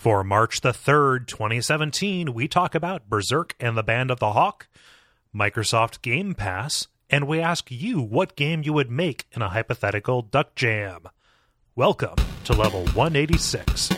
For March the 3rd, 2017, we talk about Berserk and the Band of the Hawk, Microsoft Game Pass, and we ask you what game you would make in a hypothetical Duck Jam. Welcome to Level 186.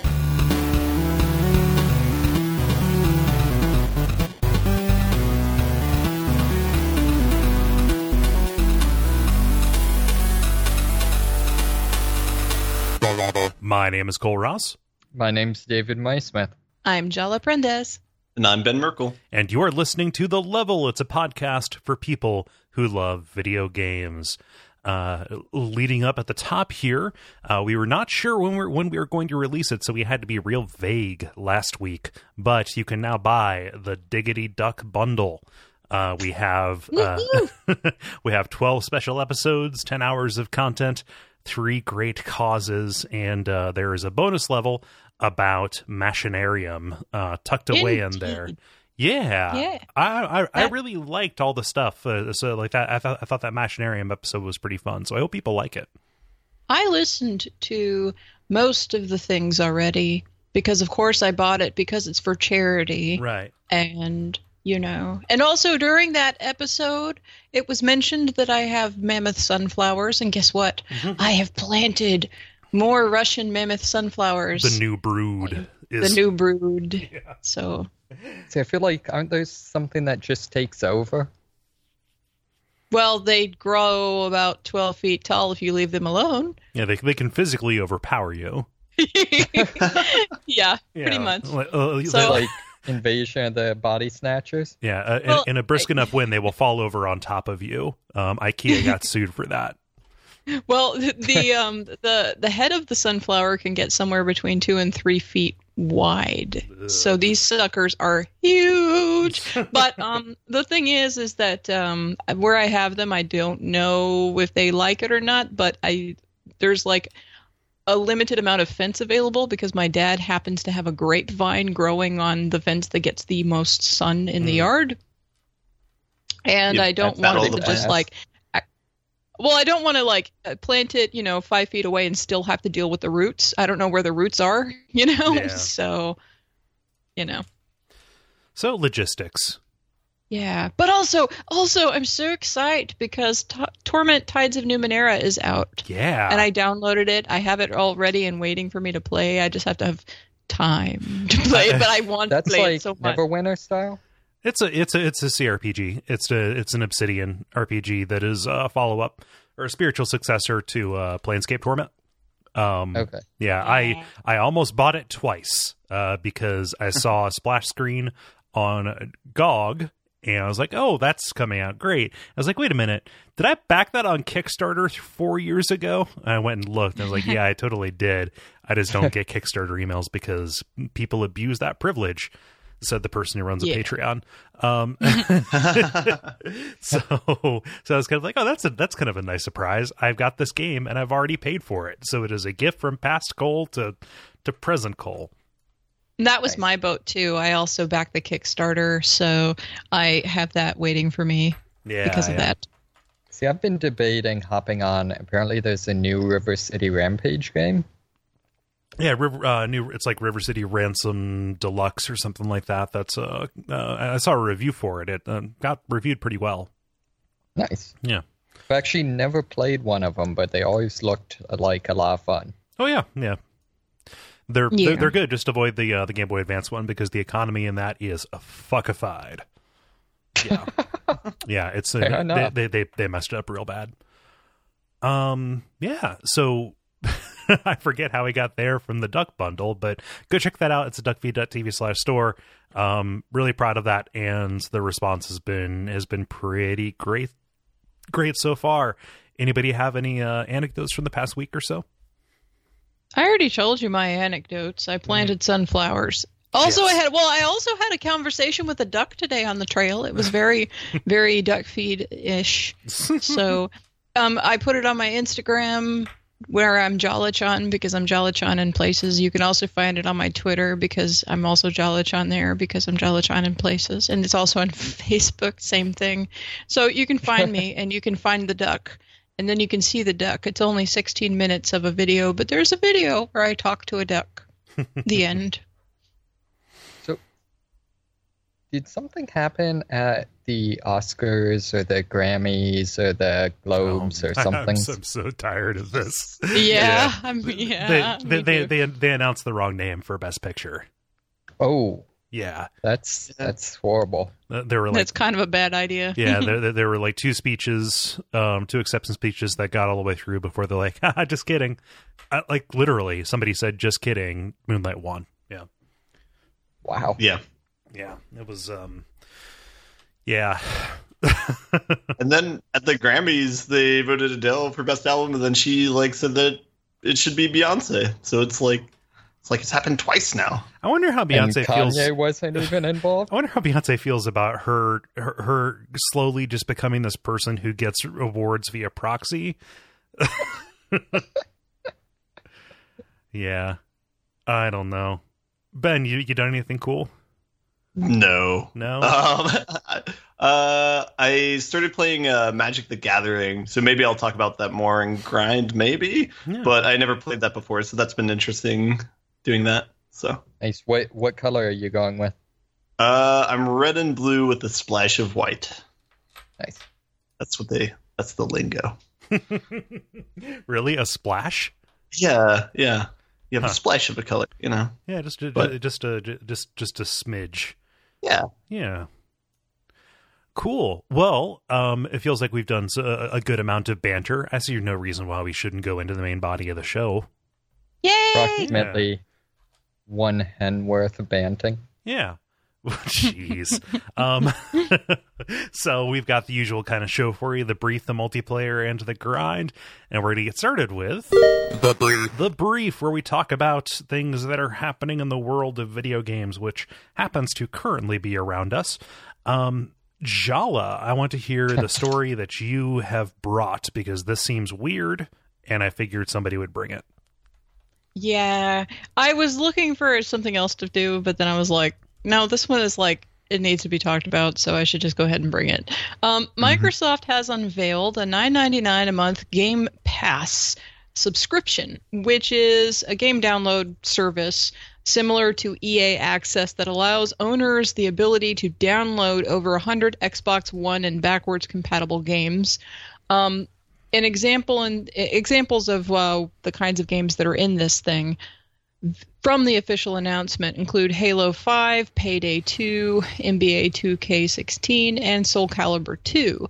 My name is Cole Ross. My name's David Maismith. I'm Jala Prendes. And I'm Ben Merkel. And you're listening to The Level. It's a podcast for people who love video games. Leading up at the top here, we were not sure when we were going to release it, so we had to be real vague last week. But you can now buy the Diggity Duck bundle. We have we have 12 special episodes, 10 hours of content, 3 great causes, and there is a bonus level about Machinarium tucked away in there. Yeah. I really liked all the stuff. So like that, I thought that Machinarium episode was pretty fun. So I hope people like it. I listened to most of the things already because, of course, I bought it because it's for charity. Right. And, you know, and also during that episode, it was mentioned that I have mammoth sunflowers. And guess what? Mm-hmm. I have planted more Russian mammoth sunflowers. The new brood. The new brood. Yeah. So... See, I feel like, aren't those something that just takes over? Well, they grow about 12 feet tall if you leave them alone. Yeah, they can physically overpower you. Yeah, pretty much. So, like Invasion of the Body Snatchers? Yeah, well, in a brisk enough wind, they will fall over on top of you. IKEA got sued for that. Well, the head of the sunflower can get somewhere between 2 and 3 feet wide. Ugh. So these suckers are huge. But the thing is that where I have them, I don't know if they like it or not. But there's like a limited amount of fence available because my dad happens to have a grapevine growing on the fence that gets the most sun in the yard. And I don't want it to just like... Well, I don't want to plant it, 5 feet away and still have to deal with the roots. I don't know where the roots are, Yeah. So, So logistics. Yeah, but also I'm so excited because Torment Tides of Numenera is out. Yeah. And I downloaded it. I have it all ready and waiting for me to play. I just have to have time to play it, but I want to play it so much. That's like Neverwinter style? It's a CRPG. It's an Obsidian RPG that is a follow up or a spiritual successor to Planescape Torment. Okay. Yeah, I almost bought it twice because I saw a splash screen on GOG and I was like, oh, that's coming out great. I was like, wait a minute, did I back that on Kickstarter 4 years ago? And I went and looked and I was like, yeah, I totally did. I just don't get Kickstarter emails because people abuse that privilege. Said the person who runs a Patreon. So I was kind of like, oh, that's kind of a nice surprise. I've got this game and I've already paid for it. So it is a gift from past Cole to present Cole. That was my boat too. I also backed the Kickstarter, so I have that waiting for me because of that. See, I've been debating hopping on. Apparently, there's a new River City Rampage game. Yeah, it's like River City Ransom Deluxe or something like that. That's I saw a review for it. It got reviewed pretty well. Nice. Yeah. I've actually never played one of them, but they always looked like a lot of fun. Oh yeah. They're good. Just avoid the Game Boy Advance one because the economy in that is fuckified. Yeah. Yeah, it's they messed it up real bad. Yeah. So. I forget how we got there from the Duck bundle, but go check that out. It's a duckfeed.tv/store. Really proud of that, and the response has been pretty great so far. Anybody have any anecdotes from the past week or so? I already told you my anecdotes. I planted sunflowers. Also, yes. I also had a conversation with a duck today on the trail. It was very, very duck feed-ish. So I put it on my Instagram where I'm Jolachan because I'm Jolachan in places. You can also find it on my Twitter because I'm also Jolachan there because I'm Jolachan in places. And it's also on Facebook, same thing. So you can find me and you can find the duck. And then you can see the duck. It's only 16 minutes of a video, but there's a video where I talk to a duck. The end. did something happen at the Oscars or the Grammys or the Globes or something? I'm so tired of this. Yeah. I mean, yeah. They announced the wrong name for Best Picture. Oh, Yeah. that's horrible. There were like, That's kind of a bad idea. yeah, there were like two speeches, two acceptance speeches that got all the way through before they're like, haha, just kidding. Like literally, somebody said, just kidding, Moonlight won. Yeah. Wow. Yeah. Yeah. It was, yeah. And then at the Grammys, they voted Adele for Best Album, and then she like said that it should be Beyonce. So it's like it's happened twice now. I wonder how And Beyonce feels. Kanye wasn't even involved. I wonder how Beyonce feels about her slowly just becoming this person who gets awards via proxy. Yeah. I don't know. Ben, you done anything cool? No. No? I started playing Magic the Gathering, so maybe I'll talk about that more in Grind, maybe. Yeah. But I never played that before, so that's been interesting doing that. So Nice. What color are you going with? I'm red and blue with a splash of white. Nice. That's the lingo. Really? A splash? Yeah. You have Huh. a splash of a color, you know. Yeah, just a smidge. Yeah. Yeah. Cool. Well, it feels like we've done a good amount of banter. I see no reason why we shouldn't go into the main body of the show. Yay! Approximately one hen worth of banting. Yeah. Jeez. So we've got the usual kind of show for you, the brief, the multiplayer, and the grind. And we're going to get started with The Brief, where we talk about things that are happening in the world of video games, which happens to currently be around us. Jala, I want to hear the story that you have brought, because this seems weird, and I figured somebody would bring it. Yeah, I was looking for something else to do, but then I was like, no, this one is like, it needs to be talked about, so I should just go ahead and bring it. Microsoft has unveiled a $9.99 a month Game Pass subscription, which is a game download service similar to EA Access that allows owners the ability to download over 100 Xbox One and backwards compatible games. Examples of the kinds of games that are in this thing from the official announcement include Halo 5, Payday 2, NBA 2K16, and Soul Calibur 2.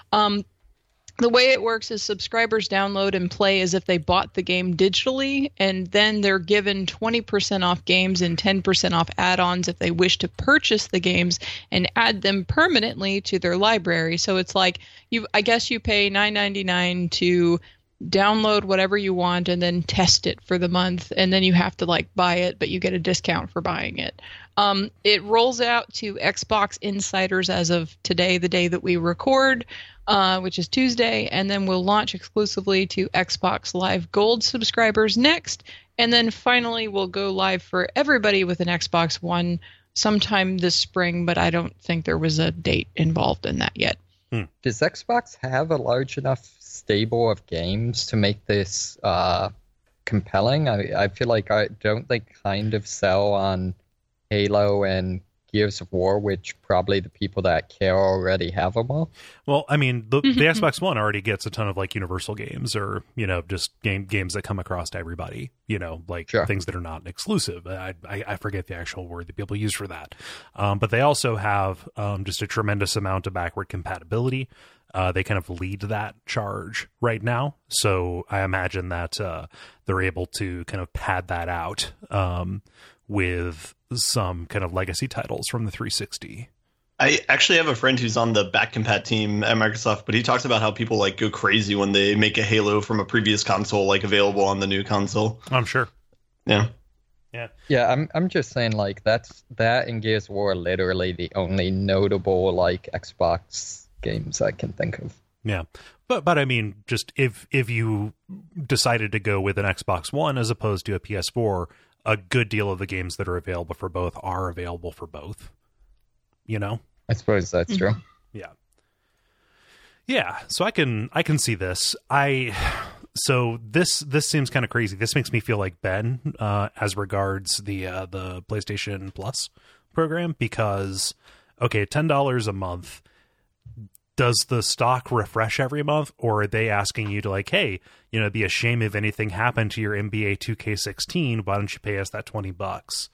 The way it works is subscribers download and play as if they bought the game digitally, and then they're given 20% off games and 10% off add-ons if they wish to purchase the games and add them permanently to their library. So it's like, I guess you pay $9.99 to download whatever you want and then test it for the month, and then you have to like buy it, but you get a discount for buying it. It rolls out to Xbox insiders as of today, the day that we record, which is Tuesday, and then we'll launch exclusively to Xbox Live Gold subscribers next, and then finally we'll go live for everybody with an Xbox One sometime this spring, but I don't think there was a date involved in that yet. Does Xbox have a large enough stable of games to make this compelling? I feel like don't they kind of sell on Halo and Gears of War, which probably the people that care already have them all? Well, I mean, the Xbox One already gets a ton of like Universal games, or just games that come across to everybody. Like Sure. things that are not exclusive. I forget the actual word that people use for that. But they also have just a tremendous amount of backward compatibility. They kind of lead that charge right now, so I imagine that they're able to kind of pad that out with some kind of legacy titles from the 360. I actually have a friend who's on the back compat team at Microsoft, but he talks about how people like go crazy when they make a Halo from a previous console like available on the new console. I'm sure. Yeah. Yeah, I'm just saying like that and Gears of War are literally the only notable like Xbox games I can think of. Yeah. But I mean, just if you decided to go with an Xbox One as opposed to a PS4, a good deal of the games that are available for both are available for both. I suppose that's true. Yeah. So I can see this. So this seems kind of crazy. This makes me feel like Ben as regards the PlayStation Plus program, because okay, $10 a month. Does the stock refresh every month, or are they asking you to like, hey, it'd be a shame if anything happened to your NBA 2K16. Why don't you pay us that $20?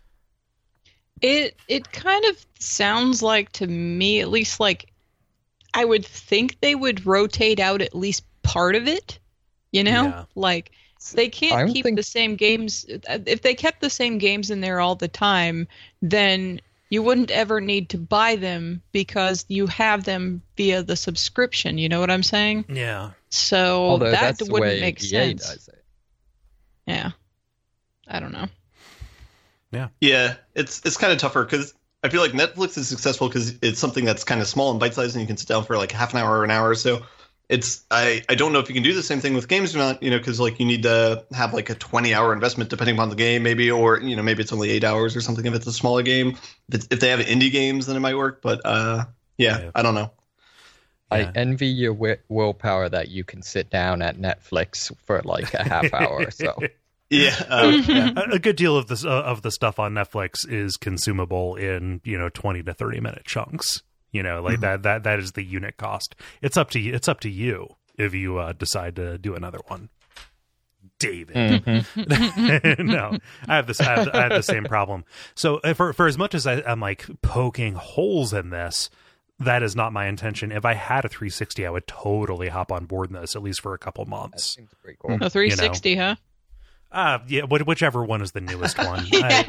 It kind of sounds like to me, at least like I would think they would rotate out at least part of it. Yeah. Like they can't keep the same games. If they kept the same games in there all the time, then you wouldn't ever need to buy them because you have them via the subscription. You know what I'm saying? Yeah. So Although that that's the wouldn't way make EA sense. does it. Yeah. I don't know. Yeah, it's kind of tougher because I feel like Netflix is successful because it's something that's kind of small and bite-sized, and you can sit down for like half an hour or an hour or so. I don't know if you can do the same thing with games or not, because like you need to have like a 20-hour investment depending upon the game, maybe, or maybe it's only 8 hours or something if it's a smaller game. If they have indie games, then it might work. But yeah, I don't know. I envy your willpower that you can sit down at Netflix for like a half hour or so. Yeah, a good deal of the stuff on Netflix is consumable in 20 to 30 minute chunks. Like that is the unit cost. It's up to you if you decide to do another one. David. No, I have the same problem. So for as much as I'm like poking holes in this, that is not my intention. If I had a 360, I would totally hop on board in this, at least for a couple months. That seems pretty cool. A 360, huh? Yeah, whichever one is the newest one.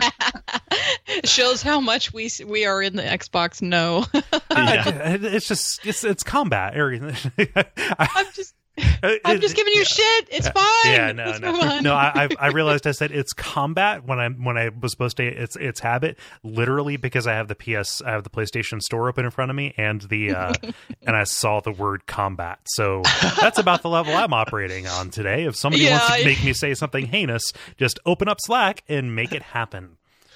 Shows how much we are in the Xbox know. It's combat. I'm just giving you shit. It's fine. Yeah, no. I realized I said it's combat when I was supposed to. It's habit, literally, because I have the PlayStation Store open in front of me, and and I saw the word combat. So that's about the level I'm operating on today. If somebody wants to make me say something heinous, just open up Slack and make it happen.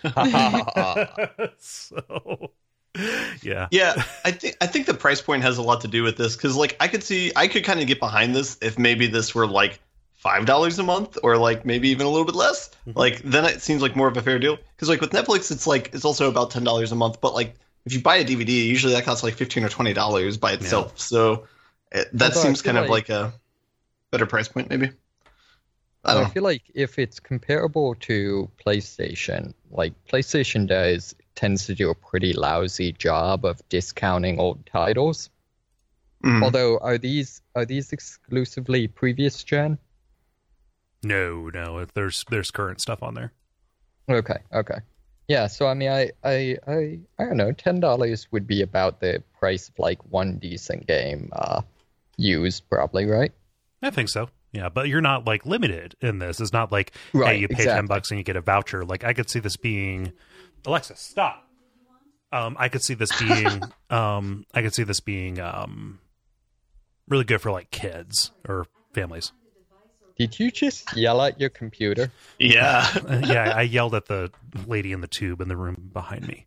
So. Yeah. I think the price point has a lot to do with this because like I could kind of get behind this if maybe this were like $5 a month or like maybe even a little bit less. Like then it seems like more of a fair deal because like with Netflix it's also about $10 a month, but like if you buy a DVD usually that costs like $15 or $20 by itself. So that seems kind of like a better price point maybe. I feel like if it's comparable to PlayStation, like PlayStation tends to do a pretty lousy job of discounting old titles. Although are these exclusively previous gen? No, there's current stuff on there. Okay. Yeah, so I mean I don't know, $10 would be about the price of like one decent game used probably, right? I think so. Yeah, but you're not like limited in this. It's not like hey, you pay $10 and you get a voucher. Like I could see this being Alexa, stop. I could see this being really good for like kids or families. Did you just yell at your computer? Yeah. Yeah, I yelled at the lady in the tube in the room behind me.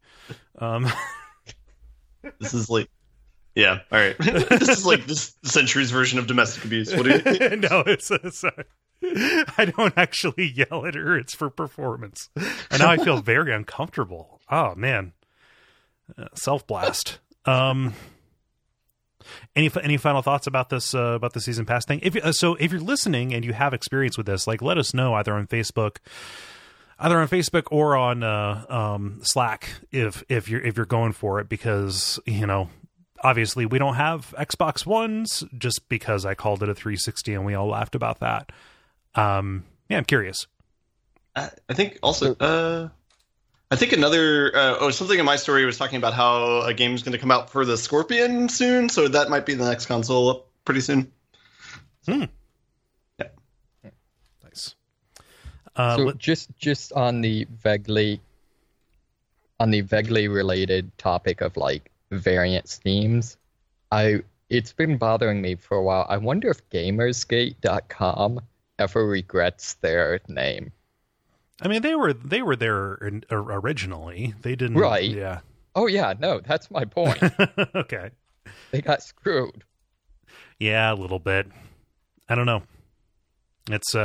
This is like yeah, all right. This is like this century's version of domestic abuse. What do you think? No, it's I don't actually yell at her. It's for performance. And now I feel very uncomfortable. Oh, man. Self-blast. Any final thoughts about this about the season pass thing? If you're listening and you have experience with this, like let us know either on Facebook or on Slack if you're going for it because obviously we don't have Xbox Ones just because I called it a 360 and we all laughed about that. I'm curious. I think also I think another something in my story was talking about how a game is going to come out for the Scorpion soon, so that might be the next console up pretty soon. Yeah. Nice. So just on the vaguely related topic of like variant themes, it's been bothering me for a while. I wonder if Gamersgate.com ever regrets their name. I mean, they were there originally. They didn't. Right. Yeah. Oh yeah. No, that's my point. Okay. They got screwed. Yeah, a little bit. I don't know. It's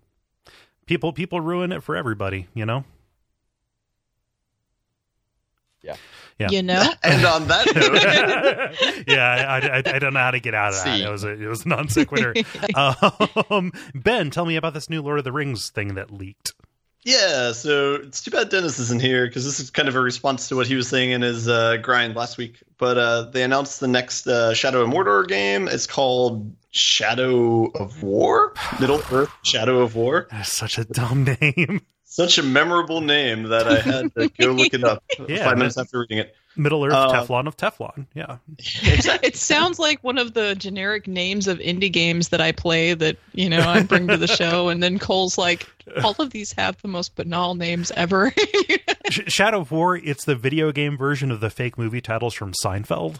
people ruin it for everybody. Yeah. You know? And on that note, Yeah, I don't know how to get out of that. See. It was a non sequitur. Ben, tell me about this new Lord of the Rings thing that leaked. yeah, so it's too bad Dennis isn't here because this is kind of a response to what he was saying in his grind last week. But they announced the next Shadow of Mordor game. It's called Shadow of War? Middle Earth Shadow of War. That's such a dumb name. Such a memorable name that I had to go look it up 5 minutes after reading it. Middle Earth Teflon of Teflon. Yeah. Exactly. It sounds like one of the generic names of indie games that I play that, I bring to the show. And then Cole's like, all of these have the most banal names ever. Shadow of War, it's the video game version of the fake movie titles from Seinfeld.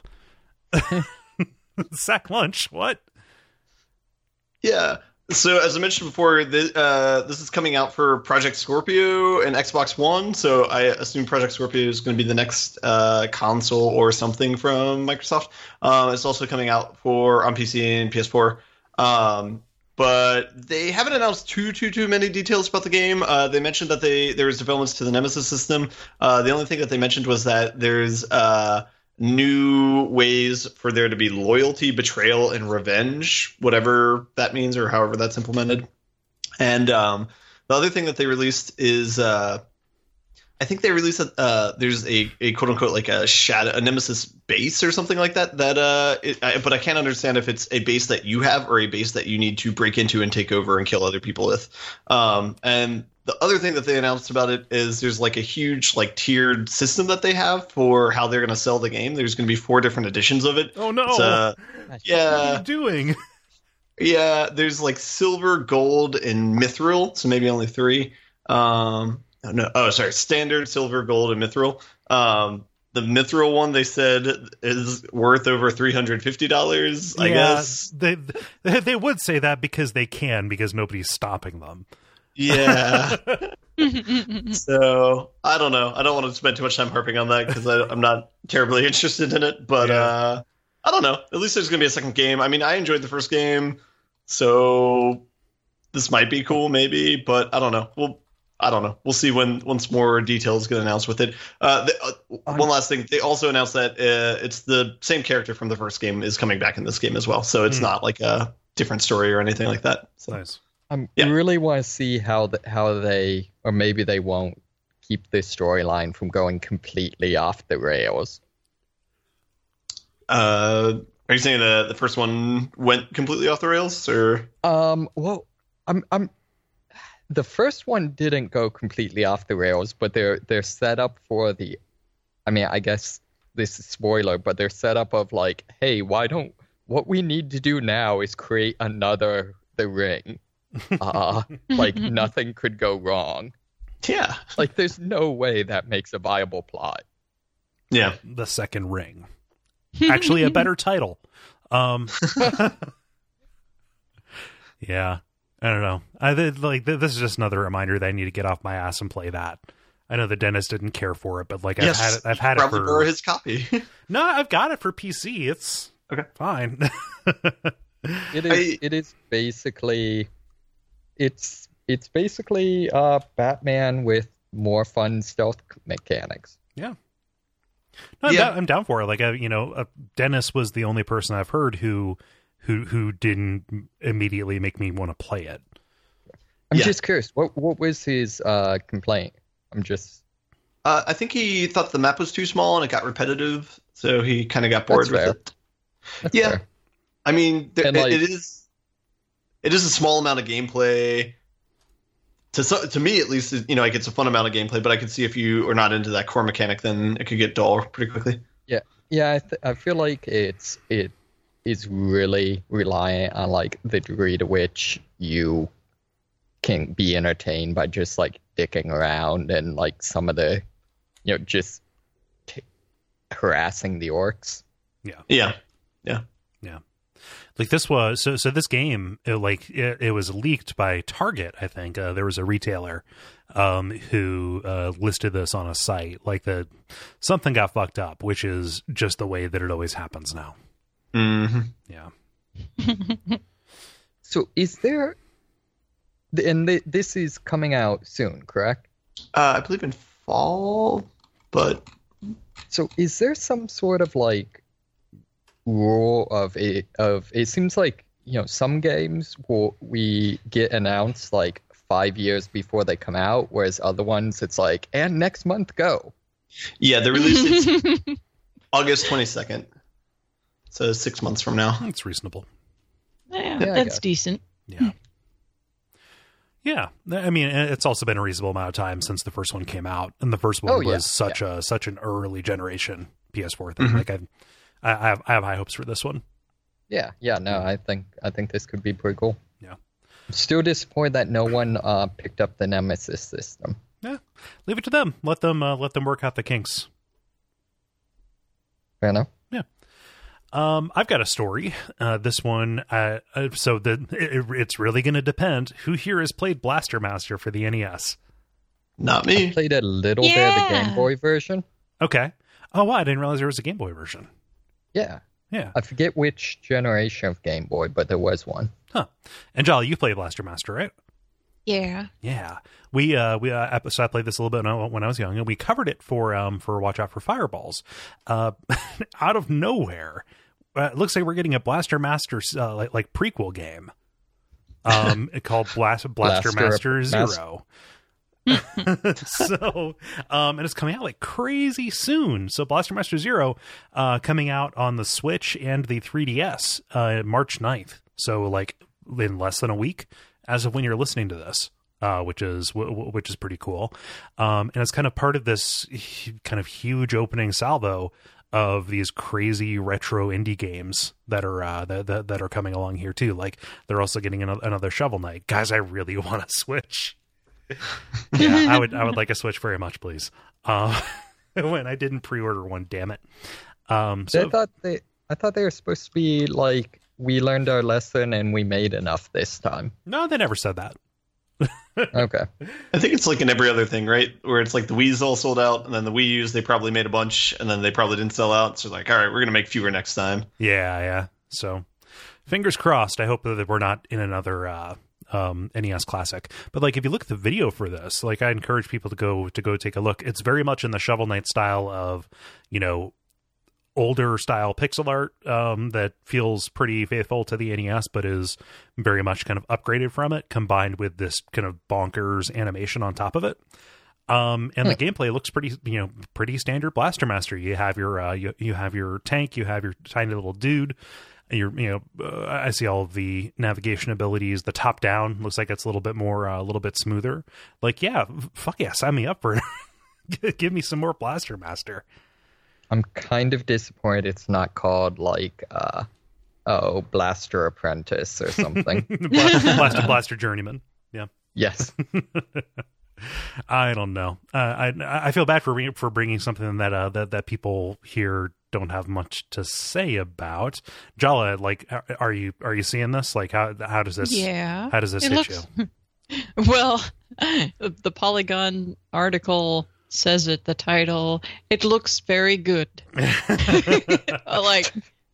Sack lunch, what? Yeah. So as I mentioned before, this is coming out for Project Scorpio and Xbox One. So I assume Project Scorpio is going to be the next console or something from Microsoft. It's also coming out on PC and PS4. But they haven't announced too many details about the game. They mentioned that there was developments to the Nemesis system. The only thing that they mentioned was that there's new ways for there to be loyalty, betrayal, and revenge, whatever that means or however that's implemented. And the other thing that they released is I think they released there's a quote unquote like a Nemesis base or something like that. But I can't understand if it's a base that you have or a base that you need to break into and take over and kill other people with. And the other thing that they announced about it is there's like a huge like tiered system that they have for how they're going to sell the game. There's going to be 4 different editions of it. Oh no! Yeah. What are you doing? Yeah, there's like silver, gold, and mithril. So maybe only 3. Standard, silver, gold, and mithril. The mithril one they said is worth over $350. I guess they would say that because nobody's stopping them. Yeah. So I don't know. I don't want to spend too much time harping on that because I'm not terribly interested in it. But I don't know. At least there's going to be a second game. I mean, I enjoyed the first game, so this might be cool, maybe. But I don't know. I don't know. We'll see once more details get announced with it. One last thing. They also announced that it's the same character from the first game is coming back in this game as well. So it's not like a different story or anything like that. So. Nice. I really want to see how they, or maybe they won't, keep this storyline from going completely off the rails. Are you saying the first one went completely off the rails, or? Well, I'm. The first one didn't go completely off the rails, but they're set up for the. I mean, I guess this is spoiler, but they're set up of like, hey, what we need to do now is create another The Ring. Like nothing could go wrong. Yeah. Like there's no way that makes a viable plot. Yeah. The Second Ring. Actually a better title. Yeah. I don't know. This is just another reminder that I need to get off my ass and play that. I know the dentist didn't care for it, but like I've had it for borrow his copy. No, I've got it for PC. It's okay. Fine. It is basically it's basically Batman with more fun stealth mechanics. Yeah. No, I'm down for it. Like Dennis was the only person I've heard who didn't immediately make me want to play it. I'm just curious. What was his complaint? I think he thought the map was too small and it got repetitive, so he kind of got bored with it. That's fair. I mean, it is a small amount of gameplay. To me, at least, like it's a fun amount of gameplay. But I could see if you are not into that core mechanic, then it could get dull pretty quickly. Yeah. I feel like it is really reliant on like the degree to which you can be entertained by just like dicking around and like some of the, just harassing the orcs. Yeah. Like this was so this game it was leaked by Target. I think there was a retailer who listed this on a site. Like something got fucked up, which is just the way that it always happens now. Mm-hmm. Yeah. So is there, and this is coming out soon, correct? I believe in fall, but So is there some sort of like rule of it seems like, some games we get announced like 5 years before they come out, whereas other ones it's like, and next month go. Yeah, the release date's August 22nd. So 6 months from now. That's reasonable. Yeah, that's decent. Yeah. Yeah. I mean, it's also been a reasonable amount of time since the first one came out, and the first one was such an early generation PS4 thing. Like I have high hopes for this one. Yeah, no, I think this could be pretty cool. Yeah. I'm still disappointed that no one picked up the Nemesis system. Yeah. Leave it to them. Let them work out the kinks. Fair enough. Yeah. I've got a story. This one, it's really going to depend. Who here has played Blaster Master for the NES? Not me. I played a little bit of the Game Boy version. Okay. Oh, wow, I didn't realize there was a Game Boy version. Yeah. Yeah. I forget which generation of Game Boy, but there was one. Huh. And Jolly, you played Blaster Master, right? Yeah. Yeah. So I played this a little bit when I was young, and we covered it for Watch Out for Fireballs. Out of nowhere, it looks like we're getting a Blaster Master like prequel game. Called Blaster Master Zero. So, and it's coming out like crazy soon. So Blaster Master Zero, coming out on the Switch and the 3DS, March 9th. So like in less than a week as of when you're listening to this, which is pretty cool. And it's kind of part of this kind of huge opening salvo of these crazy retro indie games that are that are coming along here too. Like they're also getting another Shovel Knight. Guys, I really want a Switch. Yeah, I would like a Switch very much, please. When I didn't pre-order one, damn it. So I thought they were supposed to be like, we learned our lesson and we made enough this time. No, they never said that. Okay. I think it's like in every other thing, right? Where it's like the Wii's all sold out, and then the Wii U's, they probably made a bunch, and then they probably didn't sell out. So like, all right, we're going to make fewer next time. Yeah. So fingers crossed. I hope that we're not in another NES Classic. But like, if you look at the video for this, like I encourage people to go take a look. It's very much in the Shovel Knight style of, older style pixel art that feels pretty faithful to the NES, but is very much kind of upgraded from it, combined with this kind of bonkers animation on top of it. And the gameplay looks pretty standard Blaster Master. You have your you have your tank, you have your tiny little dude. And I see all of the navigation abilities. The top down looks like it's a little bit smoother. Like, yeah, fuck yeah, sign me up for it. Give me some more Blaster Master. I'm kind of disappointed it's not called like Blaster Apprentice or something. Blaster Journeyman. Yeah. Yes. I don't know. I feel bad for bringing something that people here don't have much to say about. Jala, like, are you seeing this? Like, how does this? Yeah. How does this hit you? Well, the Polygon article says it. The title. It looks very good. Like.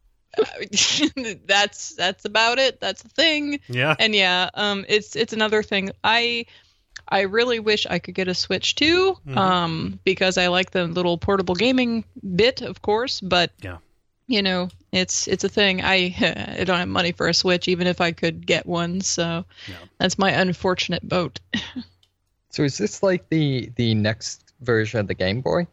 That's about it. That's the thing. Yeah. And yeah, it's another thing. I really wish I could get a Switch too, because I like the little portable gaming bit, of course. But yeah, it's a thing. I don't have money for a Switch, even if I could get one. So that's my unfortunate boat. So is this like the next version of the Game Boy?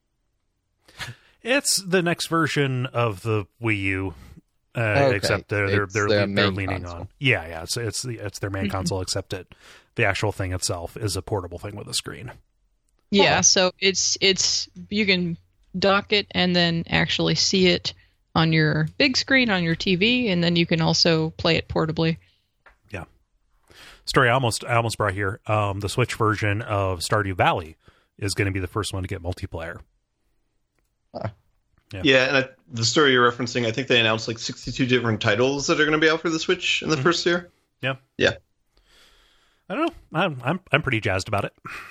It's the next version of the Wii U, except they're leaning console. on. Yeah. It's their main console, except the actual thing itself is a portable thing with a screen. Yeah, so it's you can dock it and then actually see it on your big screen on your TV, and then you can also play it portably. Yeah. Story I almost brought here. The Switch version of Stardew Valley is going to be the first one to get multiplayer. Yeah, and the story you're referencing, I think they announced like 62 different titles that are going to be out for the Switch in the first year. Yeah. I don't know. I'm pretty jazzed about it.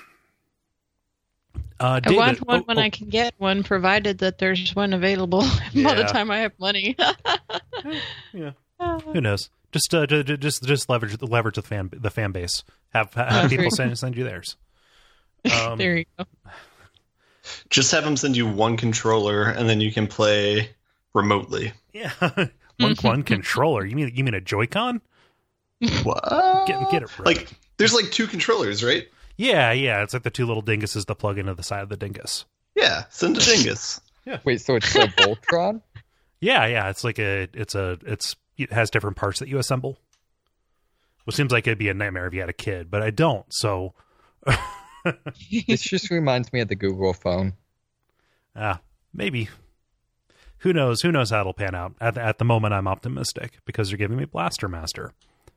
David, I want one when I can get one, provided that there's one available by the time I have money. Yeah. Who knows? Just leverage the fan base. Have people send you theirs. There you go. Just have them send you one controller, and then you can play remotely. Yeah, one controller. You mean a Joy-Con? What? Get it right. Like, there's like 2 controllers, right? Yeah. It's like the 2 little dinguses that plug into the side of the dingus. Yeah, send a dingus. Wait, so it's a Voltron? Yeah. It's like it has different parts that you assemble. Which seems like it'd be a nightmare if you had a kid, but I don't. So This just reminds me of the Google phone. Maybe. Who knows? Who knows how it'll pan out? At the moment, I'm optimistic because you're giving me Blaster Master.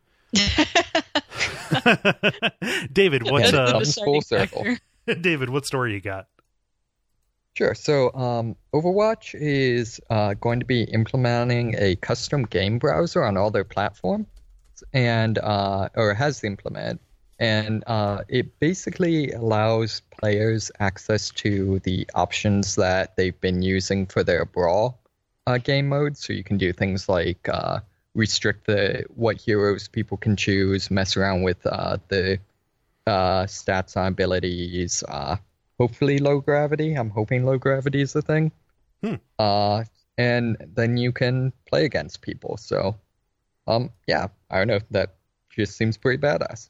David, what's full circle. David, what story you got? Sure. So, Overwatch is going to be implementing a custom game browser on all their platforms, and or has implemented, and it basically allows players access to the options that they've been using for their Brawl game mode. So you can do things like restrict what heroes people can choose, mess around with the stats on abilities. Hopefully low gravity. I'm hoping low gravity is the thing. And then you can play against people. So, yeah, I don't know. That just seems pretty badass.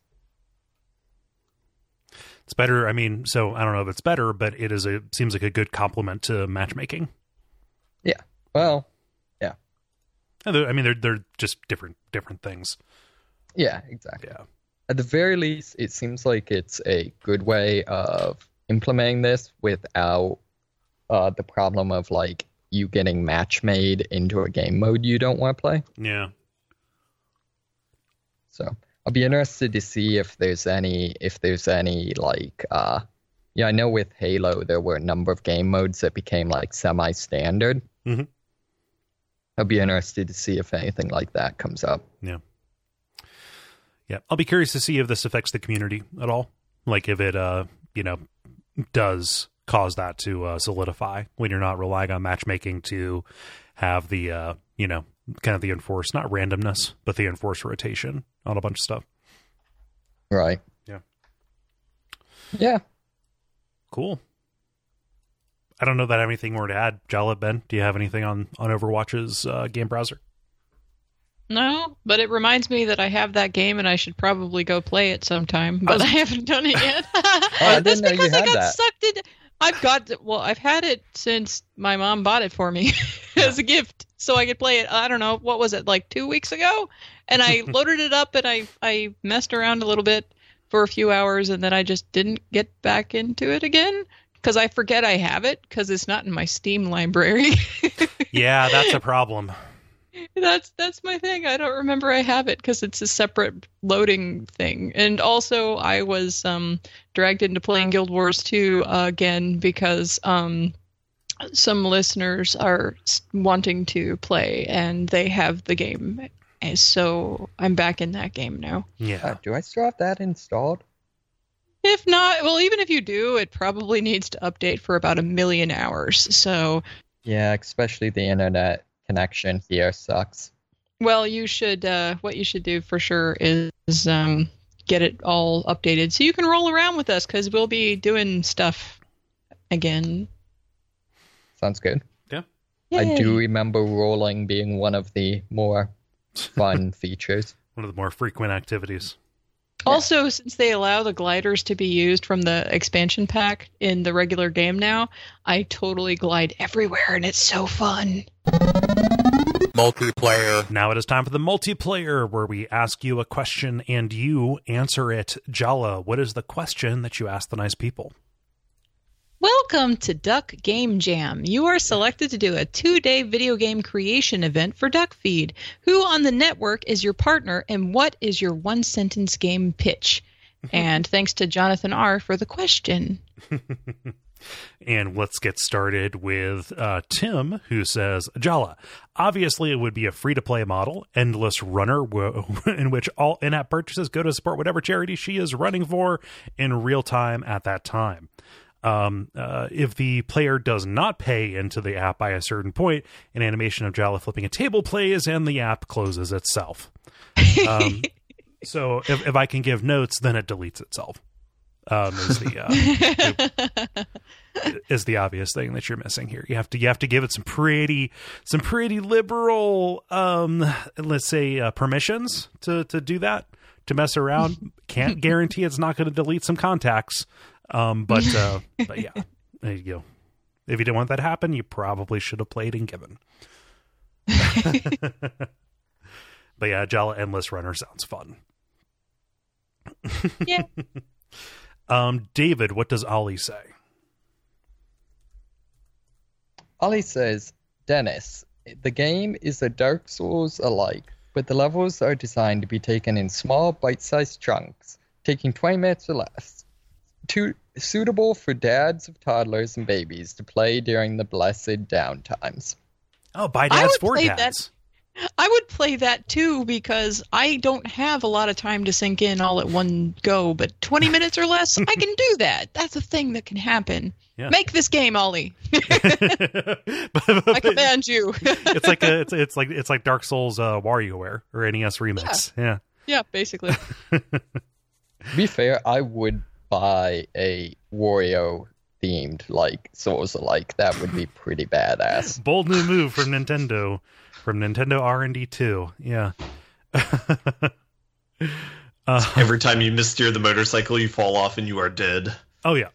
It's better. I mean, so I don't know if it's better, but seems like a good complement to matchmaking. Yeah. Well, yeah. I mean, they're just different things. Yeah, exactly. Yeah. At the very least, it seems like it's a good way of implementing this without the problem of like you getting match made into a game mode you don't want to play. Yeah. So I'll be interested to see if there's any like I know with Halo there were a number of game modes that became like semi-standard. Mm-hmm. I'll be interested to see if anything like that comes up. Yeah. I'll be curious to see if this affects the community at all. Like if it does cause that to solidify when you're not relying on matchmaking to have the kind of the enforced, not randomness, but the enforced rotation on a bunch of stuff. Right. Yeah. Cool. I don't know that I have anything more to add. Jala, Ben, do you have anything on Overwatch's game browser? No, but it reminds me that I have that game and I should probably go play it sometime, but I haven't done it yet. I didn't know you had that. Sucked in. I've had it since my mom bought it for me as a gift so I could play it. I don't know, what was it, like 2 weeks ago? And I loaded it up and I messed around a little bit for a few hours and then I just didn't get back into it again because I forget I have it because it's not in my Steam library. Yeah, that's a problem. That's my thing. I don't remember I have it because it's a separate loading thing. And also, I was dragged into playing Guild Wars 2 again because some listeners are wanting to play and they have the game. And so I'm back in that game now. Yeah. Do I still have that installed? If not, well, even if you do, it probably needs to update for about 1 million hours. So yeah, especially the internet connection here sucks. Well, you should. What you should do for sure is get it all updated so you can roll around with us because we'll be doing stuff again. Sounds good. Yeah. Yay. I do remember rolling being one of the more fun features. One of the more frequent activities. Also, since they allow the gliders to be used from the expansion pack in the regular game now, I totally glide everywhere, and it's so fun. Multiplayer. Now it is time for the multiplayer, where we ask you a question and you answer it. Jala, what is the question that you ask the nice people? Welcome to Duck Game Jam. You are selected to do a 2-day video game creation event for DuckFeed. Who on the network is your partner, and what is your one-sentence game pitch? And thanks to Jonathan R. for the question. And let's get started with Tim, who says, Jala, obviously it would be a free-to-play model, endless runner, in which all in-app purchases go to support whatever charity she is running for in real time at that time. If the player does not pay into the app by a certain point, an animation of Jala flipping a table plays and the app closes itself. So if I can give notes, then it deletes itself. Is the obvious thing that you're missing here. You have to give it some pretty liberal, let's say, permissions to do that, to mess around. Can't guarantee it's not going to delete some contacts, but yeah, there you go. If you didn't want that to happen, you probably should have played in Given. But yeah, Jala Endless Runner sounds fun. Yeah. David, what does Ollie say? Ollie says, Dennis, the game is a Dark Souls alike, but the levels are designed to be taken in small, bite-sized chunks, taking 20 minutes or less. Suitable for dads of toddlers and babies to play during the blessed downtimes. Oh, by dads for dads. I would play that too, because I don't have a lot of time to sink in all at one go, but 20 minutes or less, I can do that. That's a thing that can happen. Yeah. Make this game, Ollie. I command you. it's like Dark Souls WarioWare or NES Remix. Yeah, basically. To be fair, I would buy a Wario themed like Souls alike. That would be pretty badass. Bold new move from Nintendo. From Nintendo R&D 2, yeah. Every time you missteer the motorcycle, you fall off and you are dead. Oh, yeah.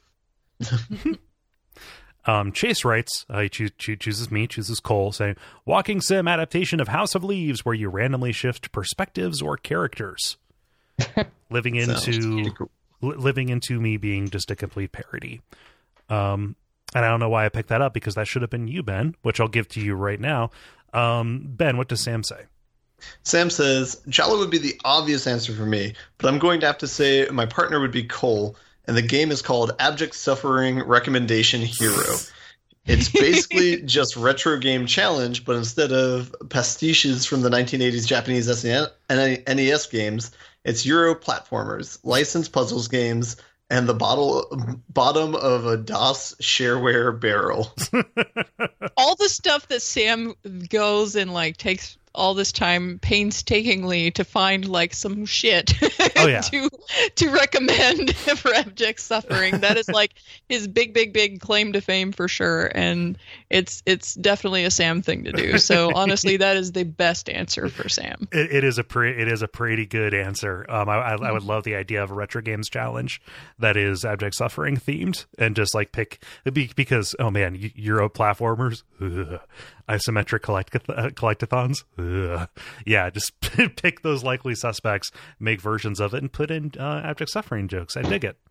Chase writes, he chooses Cole, saying, Walking Sim adaptation of House of Leaves, where you randomly shift perspectives or characters. living into me being just a complete parody. And I don't know why I picked that up, because that should have been you, Ben, which I'll give to you right now. Ben, what does Sam say? Sam says, Jala would be the obvious answer for me, but I'm going to have to say my partner would be Cole, and the game is called Abject Suffering Recommendation Hero. It's basically just retro game challenge, but instead of pastiches from the 1980s Japanese NES games, it's Euro platformers, licensed puzzles games, and the bottom of a DOS shareware barrel. All the stuff that Sam goes and like takes all this time painstakingly to find like some shit to recommend for Abject Suffering. That is like his big claim to fame for sure, and it's definitely a Sam thing to do. So honestly, that is the best answer for Sam. It is a pretty good answer. I would love the idea of a retro games challenge that is Abject Suffering themed, and just like because oh man, Euro platformers. Isometric collectathons. Yeah, just pick those likely suspects, make versions of it, and put in Abject Suffering jokes. I dig it.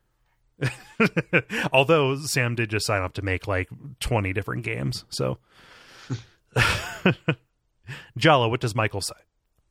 Although Sam did just sign up to make like 20 different games. So, Jala, what does Michael say?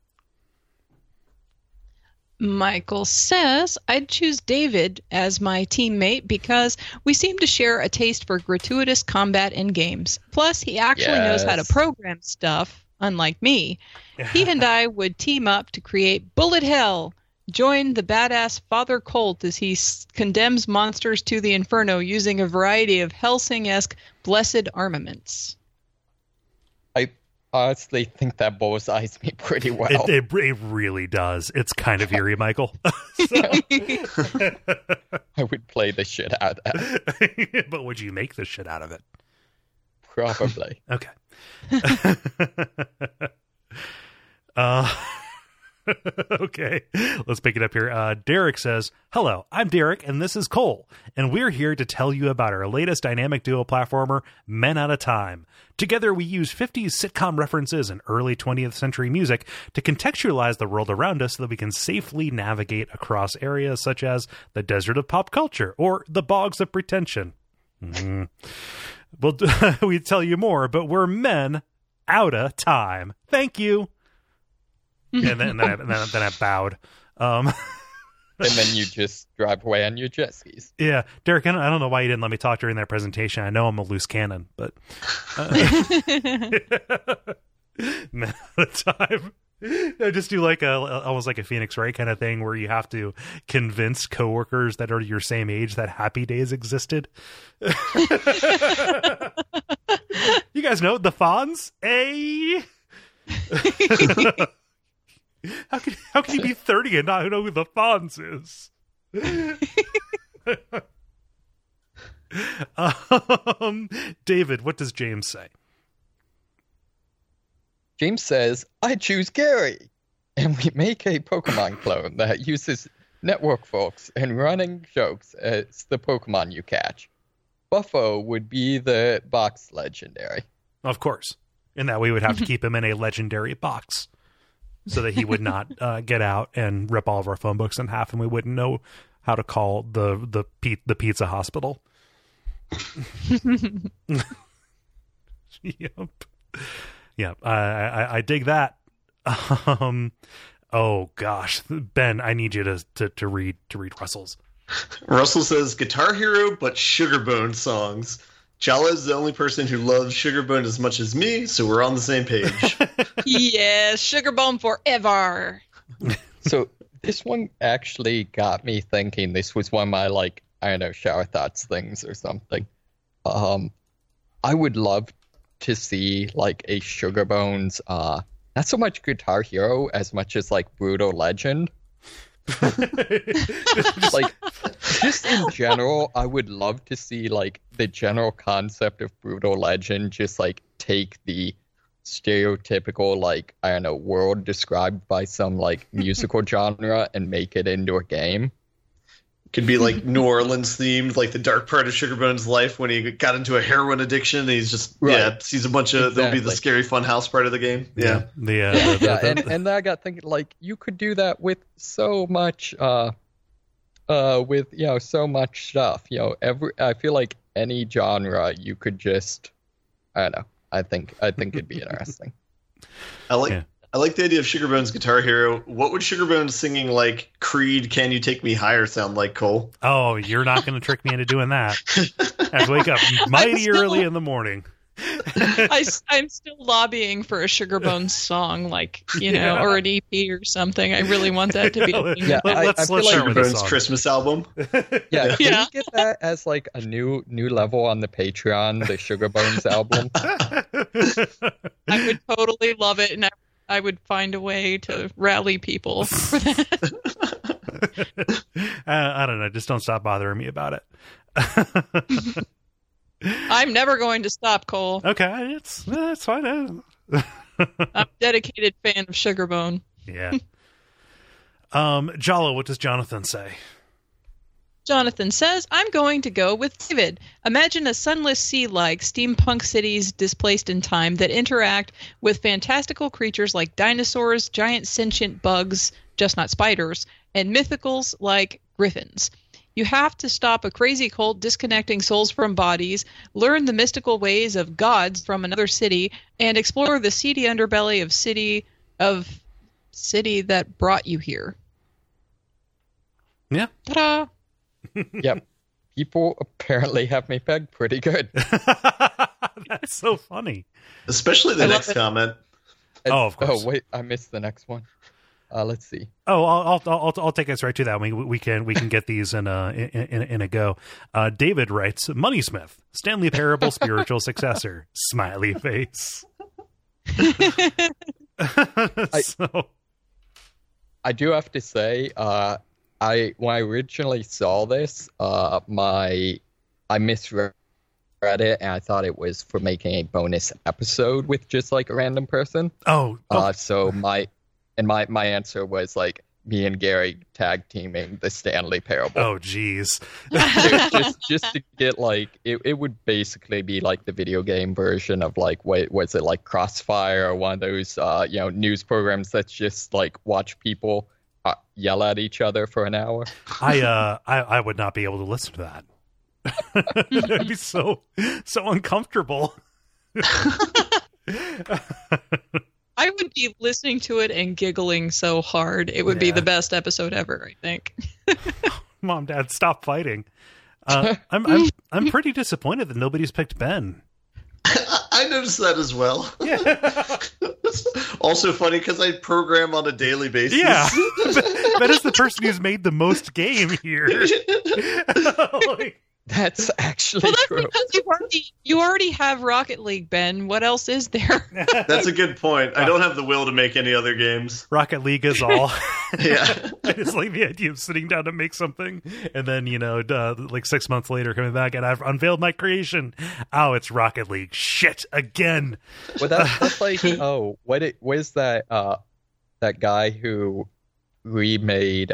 Michael says, I'd choose David as my teammate because we seem to share a taste for gratuitous combat in games. Plus, he actually knows how to program stuff, unlike me. He and I would team up to create Bullet Hell. Join the badass Father Colt as he condemns monsters to the inferno using a variety of Helsing-esque blessed armaments. I honestly think that bullseyes me pretty well. It really does. It's kind of eerie, Michael. I would play the shit out of that. But would you make the shit out of it? Probably. Okay. Okay, let's pick it up here. Derek says, hello, I'm Derek, and this is Cole, and we're here to tell you about our latest dynamic duo platformer, Men Out of Time. Together, we use 50s sitcom references and early 20th century music to contextualize the world around us so that we can safely navigate across areas such as the desert of pop culture or the bogs of pretension. Well, we tell you more, but we're men out of time. Thank you. And then I bowed. And then you just drive away on your jet skis. Yeah, Derek, I don't know why you didn't let me talk during that presentation. I know I'm a loose cannon, but man, at the time, I just do like almost like a Phoenix Wright kind of thing where you have to convince coworkers that are your same age that Happy Days existed. You guys know the Fonz, How can you be 30 and not know who the Fonz is? David, what does James say? James says, I choose Gary. And we make a Pokemon clone that uses network folks and running jokes as the Pokemon you catch. Buffo would be the box legendary. Of course. And that we would have to keep him in a legendary box so that he would not get out and rip all of our phone books in half, and we wouldn't know how to call the pizza hospital. Yep. Yeah, I dig that. Oh gosh, Ben, I need you to read Russell's. Russell says Guitar Hero, but Sugarbone songs. Jala is the only person who loves Sugarbone as much as me, so we're on the same page. Yes, Sugarbone forever. So this one actually got me thinking. This was one of my, like, I don't know, shower thoughts things or something. I would love to see like a Sugarbones, not so much Guitar Hero as much as like Brutal Legend. Like, just in general, I would love to see like the general concept of Brutal Legend just like take the stereotypical, like, I don't know, world described by some like musical genre and make it into a game. Could be like New Orleans themed, like the dark part of Sugarbone's life when he got into a heroin addiction. And he's just sees a bunch of There'll be the scary fun house part of the game. Yeah, and then I got thinking, like, you could do that with so much, with so much stuff. I feel like any genre you could just, I don't know. I think it'd be interesting. I like the idea of Sugarbone's Guitar Hero. What would Sugarbone singing like Creed, Can You Take Me Higher sound like, Cole? Oh, you're not going to trick me into doing that. I have to wake up mighty early in the morning. I'm still lobbying for a Sugarbone song, like, or an EP or something. I really want that to be a thing. Yeah, let's feel like Sugarbone's Christmas album. Yeah, can we get that as like a new level on the Patreon, the Sugarbones album? I would totally love it, and I would find a way to rally people for that. I don't know. Just don't stop bothering me about it. I'm never going to stop, Cole. Okay, it's fine. I'm a dedicated fan of Sugarbone. Yeah. Jala, what does Jonathan say? Jonathan says, I'm going to go with David. Imagine a sunless sea like steampunk cities displaced in time that interact with fantastical creatures like dinosaurs, giant sentient bugs, just not spiders, and mythicals like griffins. You have to stop a crazy cult disconnecting souls from bodies, learn the mystical ways of gods from another city, and explore the seedy underbelly of city that brought you here. Yeah. Ta-da! Yep. People apparently have me pegged pretty good. That's so funny. Especially the next comment. Of course. Oh, wait, I missed the next one. Let's see. Oh, I'll take us right to that. We can get these in a go. David writes, Moneysmith, Stanley Parable spiritual successor, smiley face. I do have to say, when I originally saw this, I misread it, and I thought it was for making a bonus episode with just like a random person. So my answer was like me and Gary tag teaming the Stanley Parable. Oh, geez. just to get like it would basically be like the video game version of like, was it like Crossfire or one of those news programs that's just like watch people yell at each other for an hour. I would not be able to listen to that. That'd be so uncomfortable. I would be listening to it and giggling so hard. It would be the best episode ever, I think. Mom, Dad, stop fighting. I'm pretty disappointed that nobody's picked Ben. I noticed that as well. Yeah. Also funny because I program on a daily basis. Yeah. Ben is the person who's made the most game here. That's actually Well, that's true. because you already have Rocket League, Ben. What else is there? That's a good point. I don't have the will to make any other games. Rocket League is all. Yeah. I just like the idea of sitting down to make something, and then like 6 months later, coming back and I've unveiled my creation. Oh, it's Rocket League. Shit again. Well, that's like where's that that guy who rewrote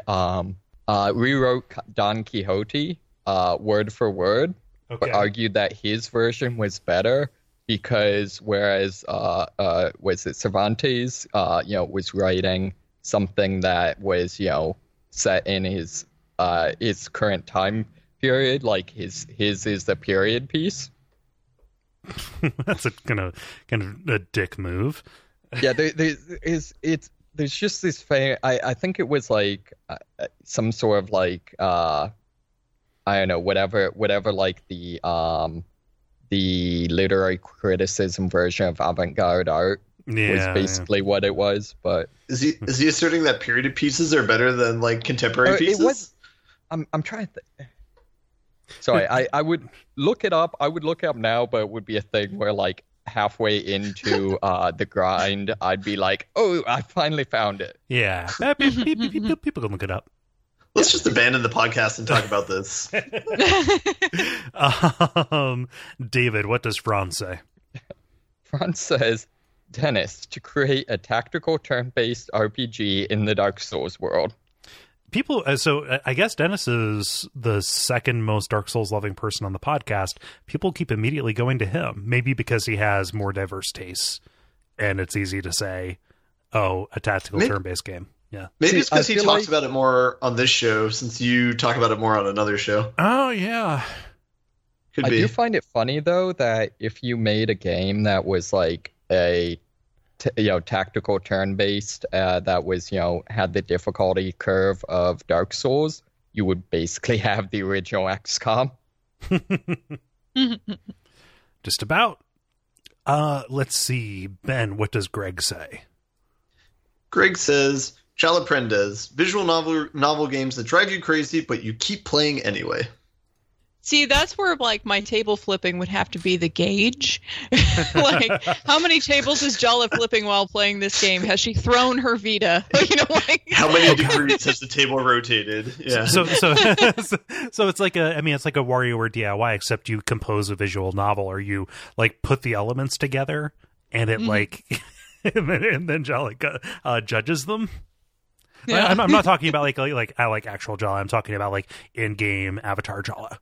Don Quixote word for word, but argued that his version was better because whereas was it Cervantes was writing something that was set in his current time period, like his is the period piece. That's a kind of a dick move. Yeah, there's just this thing. I think it was like some sort of like I don't know, whatever like the literary criticism version of avant-garde art was basically what it was. But is he asserting that period pieces are better than like contemporary pieces? It was. I'm trying to. Sorry, I would look it up. I would look it up now, but it would be a thing where like halfway into the grind, I'd be like, "Oh, I finally found it." Yeah, people can look it up. Let's just abandon the podcast and talk about this. David, what does Franz say? Franz says, Dennis, to create a tactical turn-based RPG in the Dark Souls world. People, so I guess Dennis is the second most Dark Souls loving person on the podcast. People keep immediately going to him, maybe because he has more diverse tastes, and it's easy to say, "Oh, a tactical turn-based game." Yeah, maybe it's because he talks about it more on this show, since you talk about it more on another show. Oh yeah, could be. I do find it funny though that if you made a game that was like a tactical turn-based that was had the difficulty curve of Dark Souls, you would basically have the original XCOM. Just about. Let's see, Ben. What does Greg say? Greg says, Jala Prendes, visual novel games that drive you crazy, but you keep playing anyway. See, that's where like my table flipping would have to be the gauge. Like, how many tables is Jala flipping while playing this game? Has she thrown her Vita? How many degrees has the table rotated? Yeah. So it's like it's like a WarioWare DIY, except you compose a visual novel, or you like put the elements together, and it like, and then Jala judges them. Yeah. I'm not talking about like I like actual Jala. I'm talking about like in-game avatar Jala.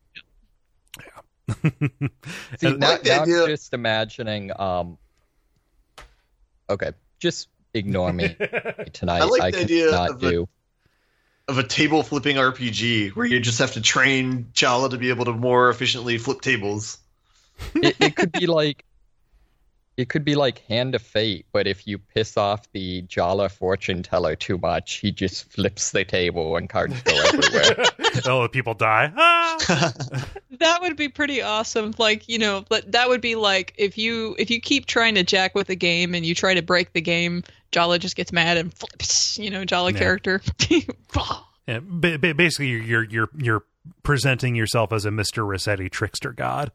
See, now I'm just imagining. Okay, just ignore me tonight. I like the idea of a table flipping RPG where you just have to train Jala to be able to more efficiently flip tables. It could be like. It could be like Hand of Fate, but if you piss off the Jala fortune teller too much, he just flips the table and cards go everywhere. Oh, people die. That would be pretty awesome. Like, but that would be like if you keep trying to jack with a game and you try to break the game, Jala just gets mad and flips, Jala character. Yeah, basically you're presenting yourself as a Mr. Rossetti trickster god.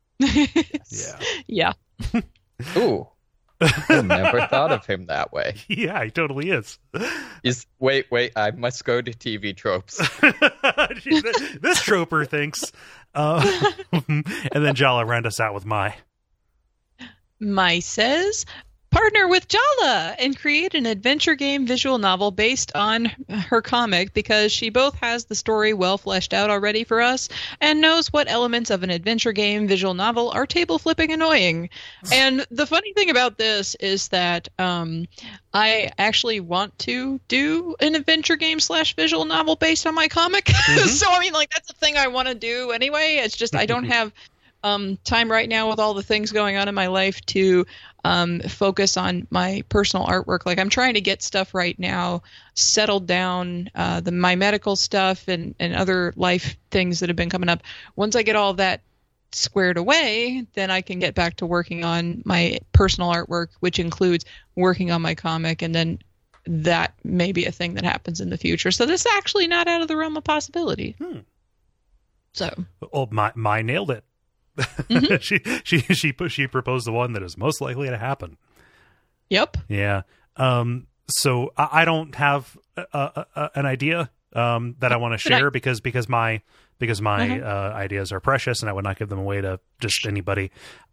Yeah. Ooh, I never thought of him that way. Yeah, he totally is. Wait, I must go to TV tropes. This troper thinks. And then Jala round us out with Mai. Mai says, partner with Jala and create an adventure game visual novel based on her comic, because she both has the story well fleshed out already for us and knows what elements of an adventure game visual novel are table flipping annoying. And the funny thing about this is that I actually want to do an adventure game / visual novel based on my comic. Mm-hmm. So that's a thing I want to do anyway. It's just I don't have time right now with all the things going on in my life to focus on my personal artwork. Like, I'm trying to get stuff right now settled down, my medical stuff and other life things that have been coming up. Once I get all that squared away, then I can get back to working on my personal artwork, which includes working on my comic, and then that may be a thing that happens in the future. So this is actually not out of the realm of possibility. So, Oh, my nailed it. Mm-hmm. she proposed the one that is most likely to happen. Yep. Yeah. So I don't have an idea that I want to share because my ideas are precious and I would not give them away to just anybody.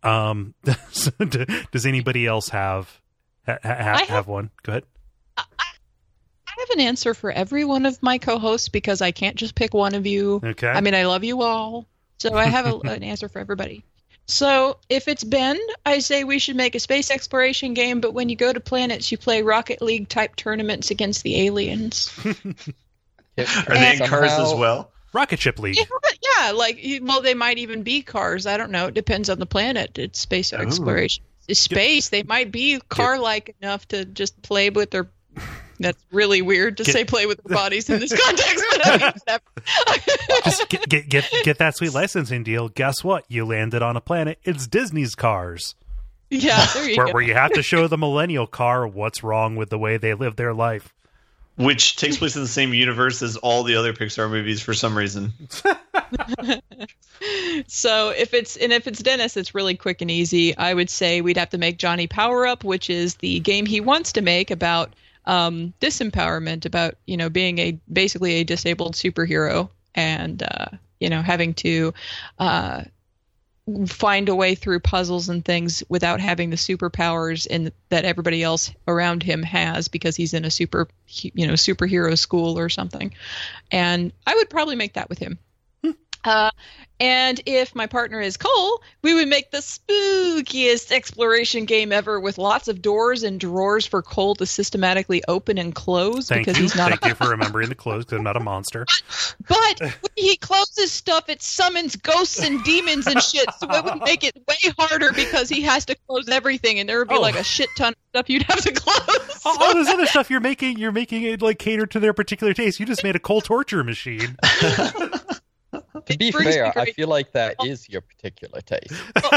Does anybody else have one? Go ahead. I have an answer for every one of my co-hosts because I can't just pick one of you. Okay. I mean, I love you all, so I have an answer for everybody. So if it's Ben, I say we should make a space exploration game, but when you go to planets, you play Rocket League type tournaments against the aliens. Are they in cars as well? Rocket Ship League. Yeah, well, they might even be cars. I don't know. It depends on the planet. It's space exploration. It's space. They might be car-like enough to just play with their... That's really weird to say play with their bodies in this context, but I mean, whatever. Just get that sweet licensing deal. Guess what? You landed on a planet. It's Disney's Cars. Yeah, there you go. Where you have to show the millennial car what's wrong with the way they live their life. Which takes place in the same universe as all the other Pixar movies for some reason. So if it's Dennis, it's really quick and easy. I would say we'd have to make Johnny Power Up, which is the game he wants to make about disempowerment, about being basically a disabled superhero and having to find a way through puzzles and things without having the superpowers that everybody else around him has because he's in a superhero school or something. And I would probably make that with him. And if my partner is Cole, we would make the spookiest exploration game ever with lots of doors and drawers for Cole to systematically open and close. Thank because you. he's not. Thank you for remembering to close because I'm not a monster. But when he closes stuff, it summons ghosts and demons and shit, so it would make it way harder because he has to close everything, and there would be like a shit ton of stuff you'd have to close. All this other stuff you're making it like cater to their particular taste. You just made a Cole torture machine. To be fair, I feel like that is your particular taste.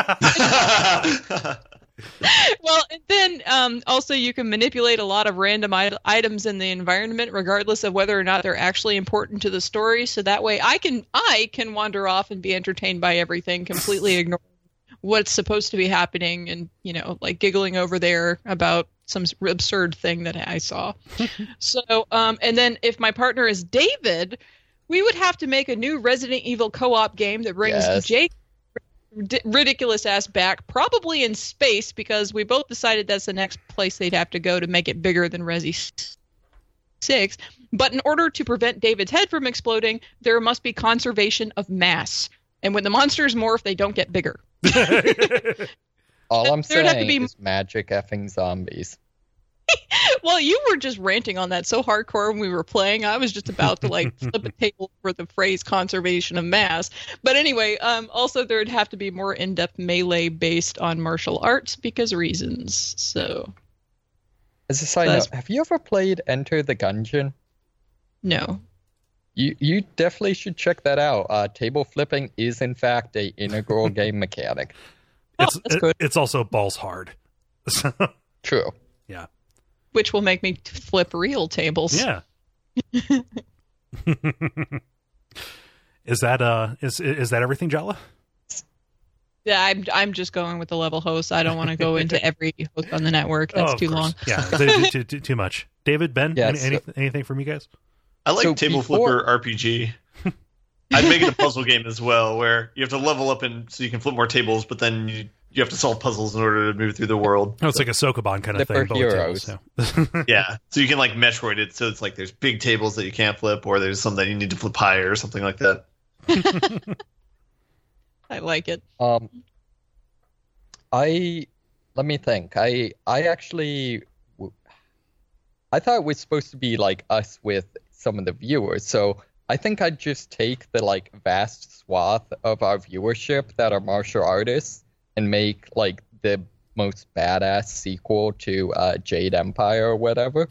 Well, and then also you can manipulate a lot of random items in the environment, regardless of whether or not they're actually important to the story. So that way, I can wander off and be entertained by everything, completely ignoring what's supposed to be happening, and like giggling over there about some absurd thing that I saw. So, and then if my partner is David, we would have to make a new Resident Evil co-op game that brings Jake ridiculous ass back, probably in space, because we both decided that's the next place they'd have to go to make it bigger than Resi 6. But in order to prevent David's head from exploding, there must be conservation of mass. And when the monsters morph, they don't get bigger. All I'm saying is magic effing zombies. Well, you were just ranting on that so hardcore when we were playing. I was just about to flip a table for the phrase conservation of mass. But anyway, also there'd have to be more in-depth melee based on martial arts because reasons. So, as a side note, have you ever played Enter the Gungeon? No. You definitely should check that out. Table flipping is in fact a integral game mechanic. It's also balls hard. True. Yeah. Which will make me flip real tables. Yeah. Is that everything, Jala? Yeah, I'm just going with the level host. I don't want to go into every host on the network. That's too long. Yeah, too much. David, Ben, anything from you guys? I like Table Flipper RPG. I'd make it a puzzle game as well, where you have to level up so you can flip more tables, but then you have to solve puzzles in order to move through the world. Oh, it's like a Sokoban kind of thing. But heroes. Yeah. So you can like Metroid it, so it's like there's big tables that you can't flip, or there's some that you need to flip higher or something like that. I like it. Let me think. I actually I thought it was supposed to be like us with some of the viewers, so I think I'd just take the vast swath of our viewership that are martial artists and make like the most badass sequel to Jade Empire or whatever.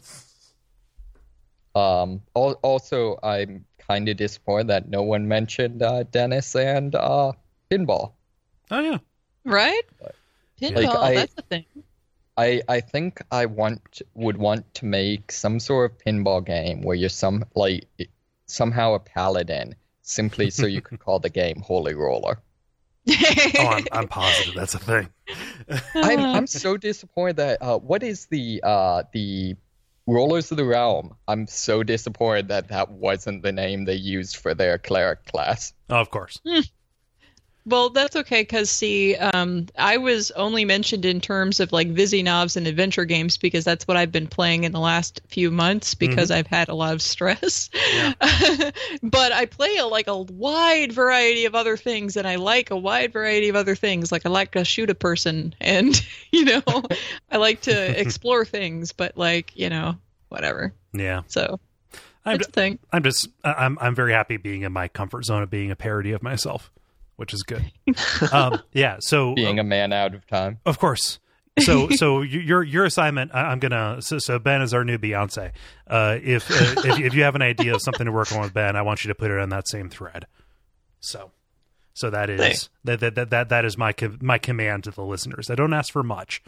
Also, I'm kind of disappointed that no one mentioned Dennis and pinball. Oh yeah, right. Pinball, that's the thing. I think I would want to make some sort of pinball game where you're somehow a paladin, simply so you could call the game Holy Roller. Oh, I'm positive that's a thing. I'm so disappointed that what is the Rollers of the Realm? I'm so disappointed that wasn't the name they used for their cleric class. Oh, of course. Well, that's okay, because, see, I was only mentioned in terms of, like, Vizinovs and adventure games because that's what I've been playing in the last few months because I've had a lot of stress. Yeah. But I play, a wide variety of other things, and I like a wide variety of other things. Like, I like to shoot a person, and, I like to explore things, but, whatever. Yeah. So, it's a thing. I'm very happy being in my comfort zone of being a parody of myself, which is good. So being a man out of time, of course. So your assignment, I'm gonna. So Ben is our new Beyonce. If you have an idea of something to work on with Ben, I want you to put it on that same thread. So that is that is my command to the listeners. I don't ask for much.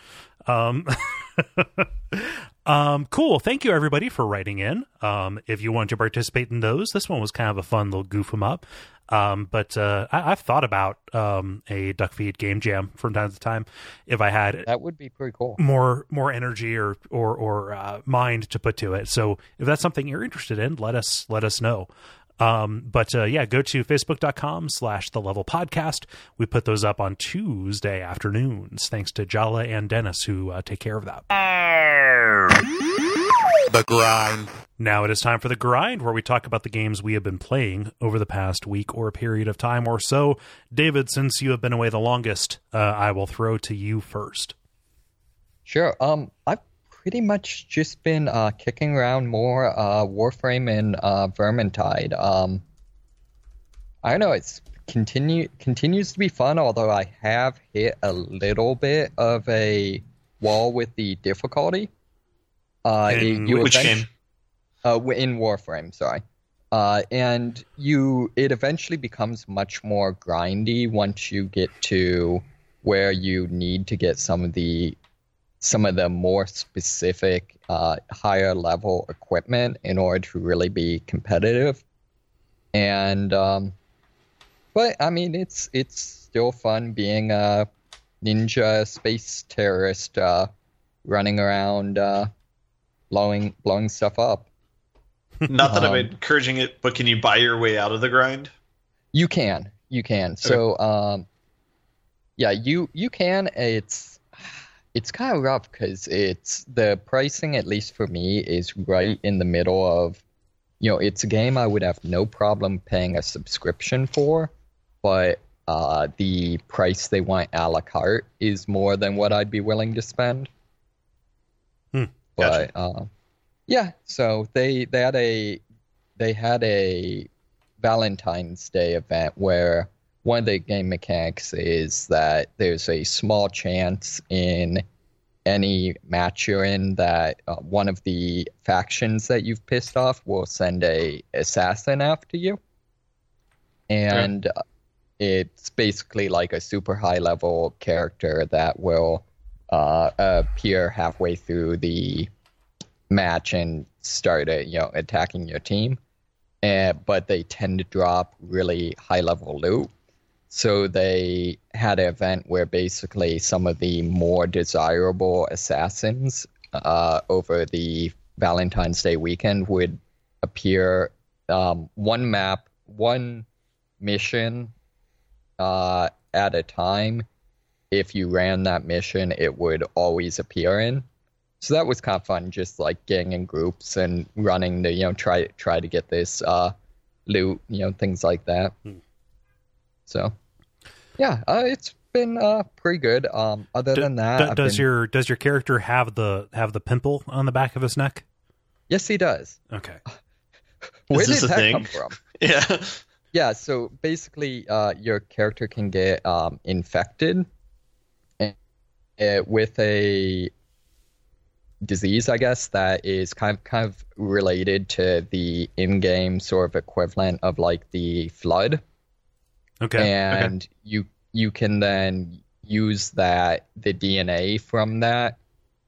Cool. Thank you everybody for writing in. If you want to participate in those, this one was kind of a fun little goof 'em up. But I've thought about a Duck Feed game jam from time to time. If I had that would be pretty cool. More energy or mind to put to it. So if that's something you're interested in, let us know. But go to facebook.com/thelevelpodcast. We put those up on Tuesday afternoons, thanks to Jala and Dennis who take care of that. The grind. Now it is time for the grind, where we talk about the games we have been playing over the past week or period of time or so. David, since you have been away the longest, I will throw to you first. Sure. I've pretty much just been kicking around more Warframe and Vermintide. I don't know, it's continues to be fun, although I have hit a little bit of a wall with the difficulty. Which game? In Warframe, sorry. And it eventually becomes much more grindy once you get to where you need to get some of the more specific higher level equipment in order to really be competitive. And but I mean it's still fun being a ninja space terrorist running around blowing stuff up. Not that I'm encouraging it, but can you buy your way out of the grind? You can. Okay. So you can. It's kind of rough because the pricing, at least for me, is right in the middle of, it's a game I would have no problem paying a subscription for, but the price they want a la carte is more than what I'd be willing to spend. But gotcha. So they had a Valentine's Day event where one of the game mechanics is that there's a small chance in any match you're in that one of the factions that you've pissed off will send a assassin after you. And it's basically like a super high level character that will appear halfway through the match and start attacking your team. But they tend to drop really high level loot. So they had an event where basically some of the more desirable assassins over the Valentine's Day weekend would appear one mission at a time. If you ran that mission, it would always appear in. So that was kind of fun, just like getting in groups and running to try to get this loot, things like that. So it's been pretty good. Other than that, does your character have the pimple on the back of his neck? Yes, he does. Okay. Where did that come from? Yeah. Yeah. So basically, your character can get infected with a disease, I guess, that is kind of related to the in-game sort of equivalent of like the flood. Okay. And you can then use the DNA from that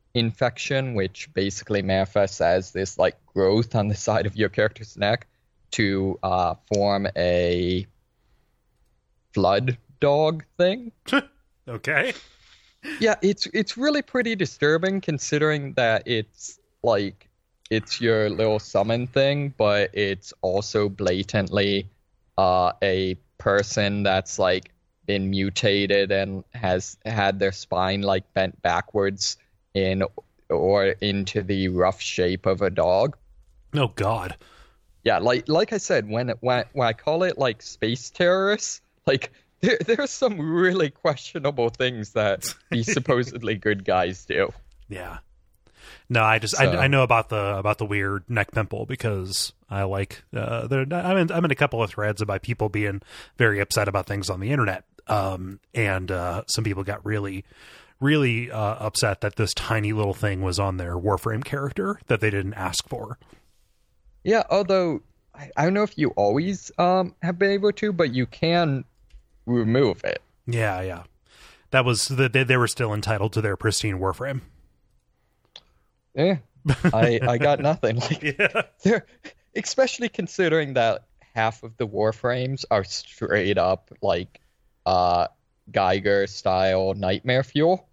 infection, which basically manifests as this like growth on the side of your character's neck, to form a flood dog thing. Okay. Yeah, it's really pretty disturbing considering that it's like it's your little summon thing, but it's also blatantly a person that's like been mutated and has had their spine like bent backwards in or into the rough shape of a dog. Oh God. Yeah, like I said, when I call it like space terrorists, like there's some really questionable things that these supposedly good guys do. Yeah. No, I know about the weird neck pimple because I like I'm in a couple of threads about people being very upset about things on the internet. And some people got really upset that this tiny little thing was on their Warframe character that they didn't ask for. Yeah, although I don't know if you always have been able to, but you can remove it. Yeah. That was they were still entitled to their pristine Warframe. Yeah, I got nothing. Like, yeah. Especially considering that half of the Warframes are straight up like Geiger style nightmare fuel.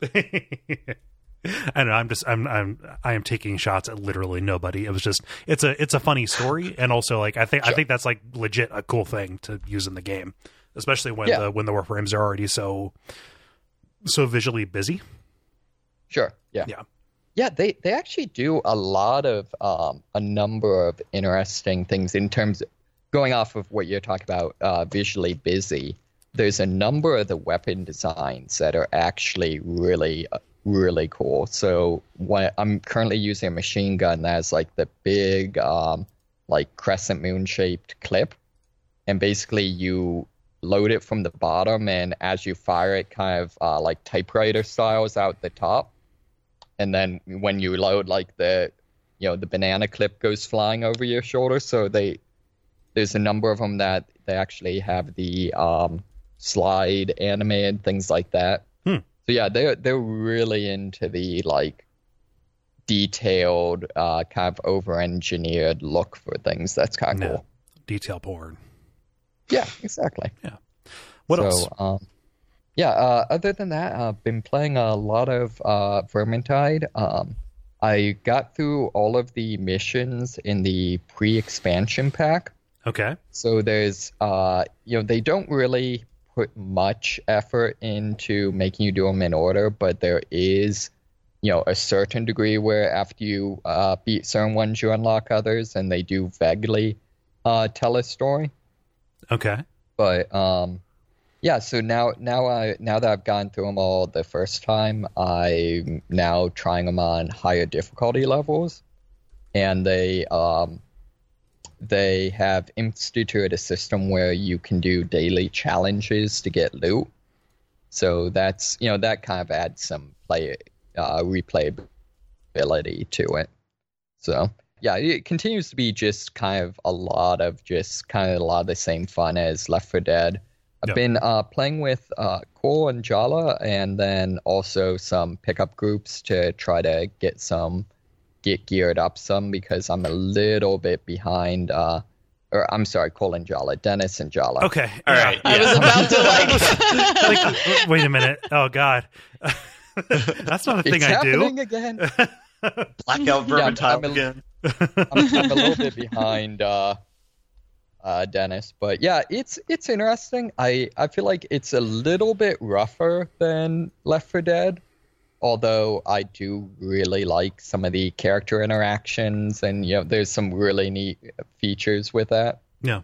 I know. I am taking shots at literally nobody. It was just it's a funny story, and also like I think that's like legit a cool thing to use in the game, especially when the Warframes are already so visually busy. Sure. Yeah. Yeah, they actually do a lot of a number of interesting things in terms of going off of what you're talking about, visually busy. There's a number of the weapon designs that are actually really, really cool. So I'm currently using a machine gun that has like the big, like crescent moon shaped clip, and basically you load it from the bottom, and as you fire it, kind of like typewriter styles out the top. And then when you load, like the banana clip goes flying over your shoulder. So there's a number of them that they actually have the slide animated, things like that. So yeah, they're really into the like detailed, kind of over-engineered look for things. That's kind of cool. Detail porn. Yeah, exactly. Yeah. What else? Other than that, I've been playing a lot of Vermintide. I got through all of the missions in the pre-expansion pack. Okay. So there's, they don't really put much effort into making you do them in order, but there is, a certain degree where after you beat certain ones, you unlock others, and they do vaguely tell a story. Okay. But, so now that I've gone through them all the first time, I'm now trying them on higher difficulty levels, and they have instituted a system where you can do daily challenges to get loot. So that's that kind of adds some replayability to it. So yeah, it continues to be just kind of a lot of the same fun as Left 4 Dead. I've been playing with Cole and Jala, and then also some pickup groups to try to get geared up some, because I'm a little bit behind. Cole and Jala, Dennis and Jala. Okay, all right. I was about to like, wait a minute. Oh God, that's not a thing I do. It's happening again. Blackout Vermintide again. I'm a little bit behind. Dennis, but yeah, it's interesting. I feel like it's a little bit rougher than Left 4 Dead, although I do really like some of the character interactions, and there's some really neat features with that. Yeah.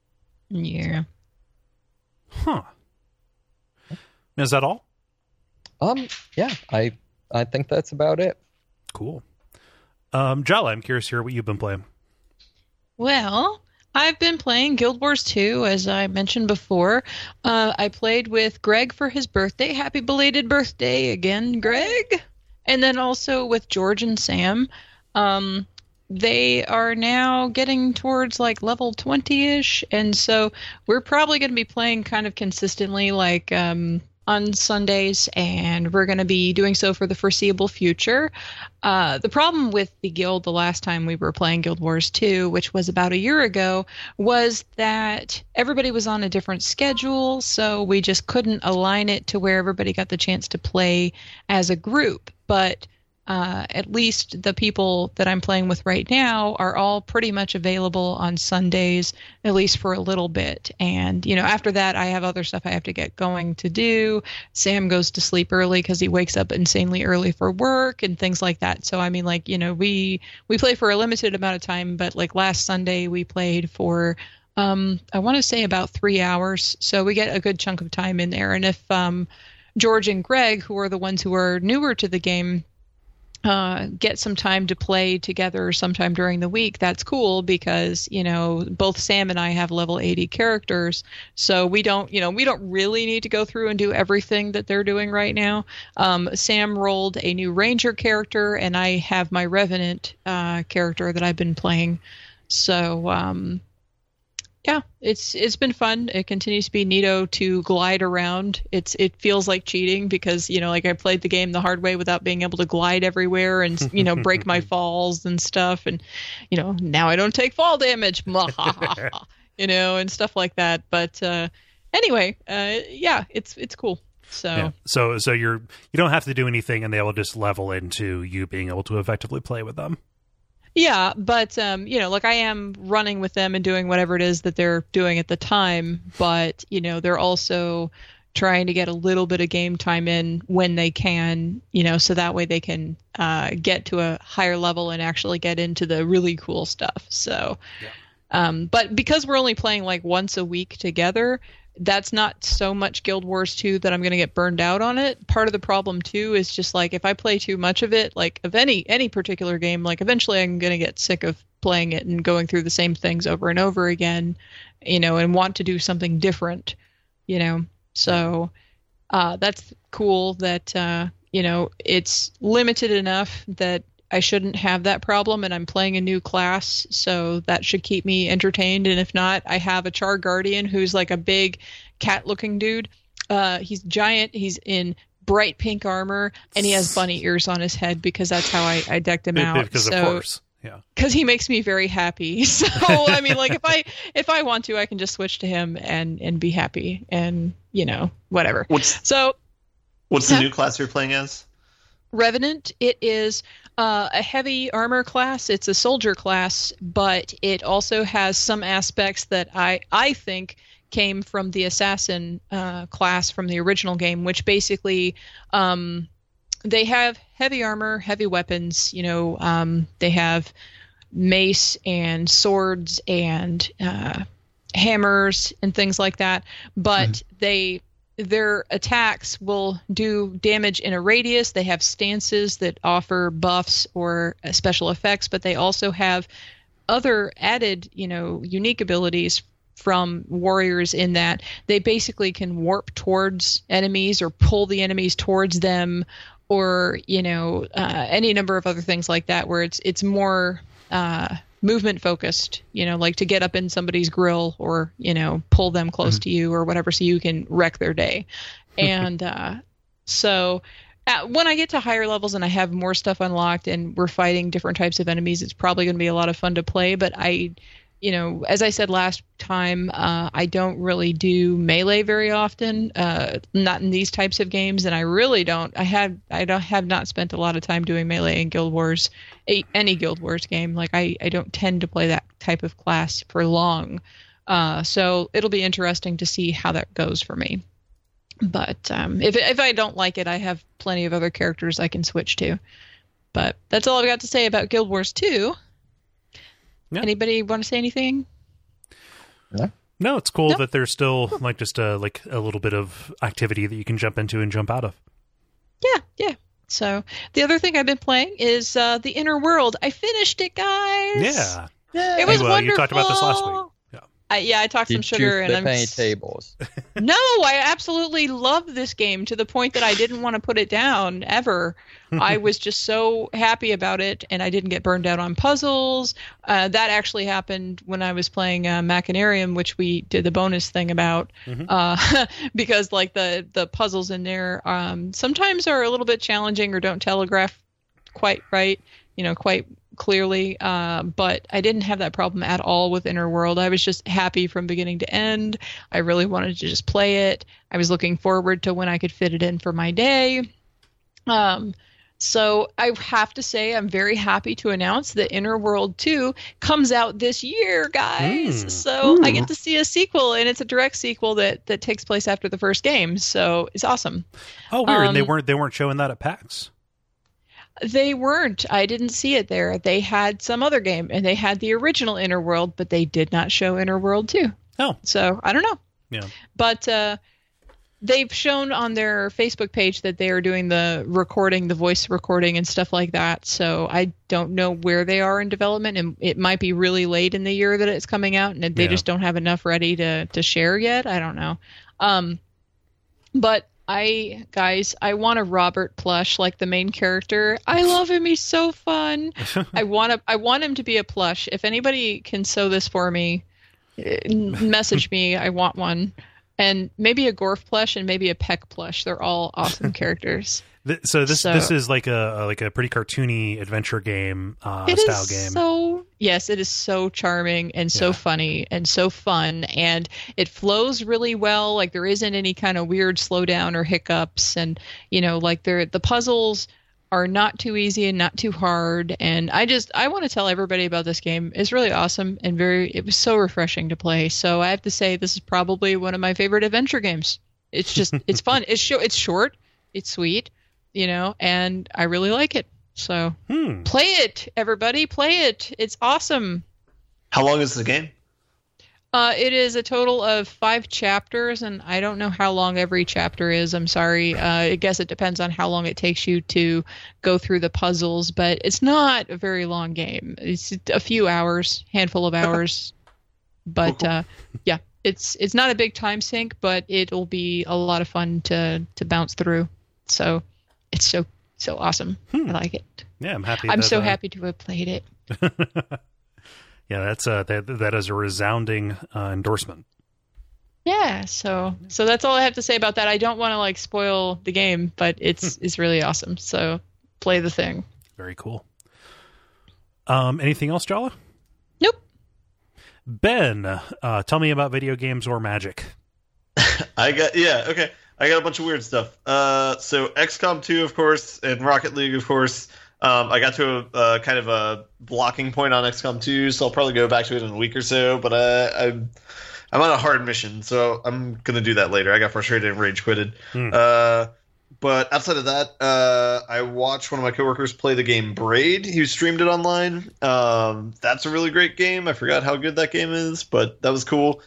Huh. Is that all? Yeah, I think that's about it. Cool. Jala, I'm curious to hear what you've been playing. Well, I've been playing Guild Wars 2, as I mentioned before. I played with Greg for his birthday. Happy belated birthday again, Greg. And then also with George and Sam. They are now getting towards like level 20-ish. And so we're probably going to be playing kind of consistently like on on Sundays, and we're going to be doing so for the foreseeable future. The problem with the guild the last time we were playing Guild Wars 2, which was about a year ago, was that everybody was on a different schedule, so we just couldn't align it to where everybody got the chance to play as a group. But at least the people that I'm playing with right now are all pretty much available on Sundays, at least for a little bit. And, after that, I have other stuff I have to get going to do. Sam goes to sleep early because he wakes up insanely early for work and things like that. So, I mean, we play for a limited amount of time, but last Sunday we played for, I want to say about 3 hours. So we get a good chunk of time in there. And if George and Greg, who are the ones who are newer to the game, get some time to play together sometime during the week, that's cool because, both Sam and I have level 80 characters. So we don't really need to go through and do everything that they're doing right now. Sam rolled a new Ranger character and I have my Revenant character that I've been playing. So, yeah, it's been fun. It continues to be neato to glide around. It feels like cheating because, I played the game the hard way without being able to glide everywhere and, break my falls and stuff. And, now I don't take fall damage, and stuff like that. But anyway, yeah, it's cool. So yeah. So you don't have to do anything and they will just level into you being able to effectively play with them. Yeah, but, I am running with them and doing whatever it is that they're doing at the time, but, they're also trying to get a little bit of game time in when they can, so that way they can get to a higher level and actually get into the really cool stuff. So, but because we're only playing once a week together, that's not so much Guild Wars 2 that I'm going to get burned out on it. Part of the problem too is just if I play too much of it, of any particular game, eventually I'm going to get sick of playing it and going through the same things over and over again, and want to do something different, So that's cool that, it's limited enough that I shouldn't have that problem, and I'm playing a new class, so that should keep me entertained. And if not, I have a Char Guardian who's a big cat-looking dude. He's giant. He's in bright pink armor, and he has bunny ears on his head because that's how I decked him out. Because of course, yeah. Because he makes me very happy. So I mean, if I want to, I can just switch to him and be happy, and whatever. What's the new class you're playing as? Revenant. It is a heavy armor class. It's a soldier class, but it also has some aspects that I think came from the assassin class from the original game, which basically they have heavy armor, heavy weapons. They have mace and swords and hammers and things like that, but their attacks will do damage in a radius. They have stances that offer buffs or special effects, but they also have other added, unique abilities from warriors in that they basically can warp towards enemies or pull the enemies towards them, or, any number of other things like that, where it's more movement focused, to get up in somebody's grill or, pull them close to you or whatever, so you can wreck their day. And so when I get to higher levels and I have more stuff unlocked and we're fighting different types of enemies, it's probably going to be a lot of fun to play. But as I said last time, I don't really do melee very often, not in these types of games, and I really don't. I have not spent a lot of time doing melee in Guild Wars, any Guild Wars game. I don't tend to play that type of class for long, so it'll be interesting to see how that goes for me. But if I don't like it, I have plenty of other characters I can switch to. But that's all I've got to say about Guild Wars 2. Yeah. Anybody want to say anything? No, it's cool that there's still just a little bit of activity that you can jump into and jump out of. Yeah. So the other thing I've been playing is The Inner World. I finished it, guys. Yeah. It was wonderful. You talked about this last week. I talked some Did sugar, you and flip I'm any tables? No, I absolutely love this game to the point that I didn't want to put it down ever. I was just so happy about it, and I didn't get burned out on puzzles. That actually happened when I was playing Machinarium, which we did the bonus thing about, because like the puzzles in there sometimes are a little bit challenging or don't telegraph quite right, quite clearly, but I didn't have that problem at all with Inner World. I was just happy from beginning to end. I really wanted to just play it. I was looking forward to when I could fit it in for my day. So I have to say I'm very happy to announce that Inner World 2 comes out this year, guys. So I get to see a sequel, and it's a direct sequel that takes place after the first game. So it's awesome. Oh, weird. They weren't showing that at PAX. They weren't. I didn't see it there. They had some other game, and they had the original Inner World, but they did not show Inner World 2. Oh. So I don't know. Yeah. But they've shown on their Facebook page that they are doing the recording, the voice recording and stuff like that. So I don't know where they are in development, and it might be really late in the year that it's coming out, and they just don't have enough ready to share yet. I don't know. But I want a Robert plush like the main character. I love him. He's so fun. I want him to be a plush. If anybody can sew this for me, message me. I want one. And maybe a Gorf plush and maybe a Peck plush. They're all awesome characters. So this is like a pretty cartoony adventure game style game. Yes, it is so charming and so funny and so fun, and it flows really well. Like there isn't any kind of weird slowdown or hiccups, and like the puzzles are not too easy and not too hard. And I want to tell everybody about this game. It's really awesome and it was so refreshing to play. So I have to say this is probably one of my favorite adventure games. It's just it's fun. It's short, it's sweet, and I really like it. So play it, everybody. Play it. It's awesome. How long is the game? It is a total of 5 chapters, and I don't know how long every chapter is. I'm sorry. I guess it depends on how long it takes you to go through the puzzles, but it's not a very long game. It's a few hours, handful of hours. But yeah, it's not a big time sink, but it'll be a lot of fun to bounce through. So it's so awesome. I like it. Yeah, I'm happy. I'm so happy to have played it. Yeah, that's that is a resounding endorsement. Yeah, so that's all I have to say about that. I don't want to spoil the game, but it's really awesome. So play the thing. Very cool. Anything else, Jala? Nope. Ben, tell me about video games or magic. I got a bunch of weird stuff. So XCOM 2, of course, and Rocket League, of course. I got to a kind of a blocking point on XCOM 2, so I'll probably go back to it in a week or so. But I'm on a hard mission, so I'm gonna do that later. I got frustrated and rage quitted. But outside of that, I watched one of my coworkers play the game Braid. He streamed it online. That's a really great game. I forgot how good that game is, but that was cool.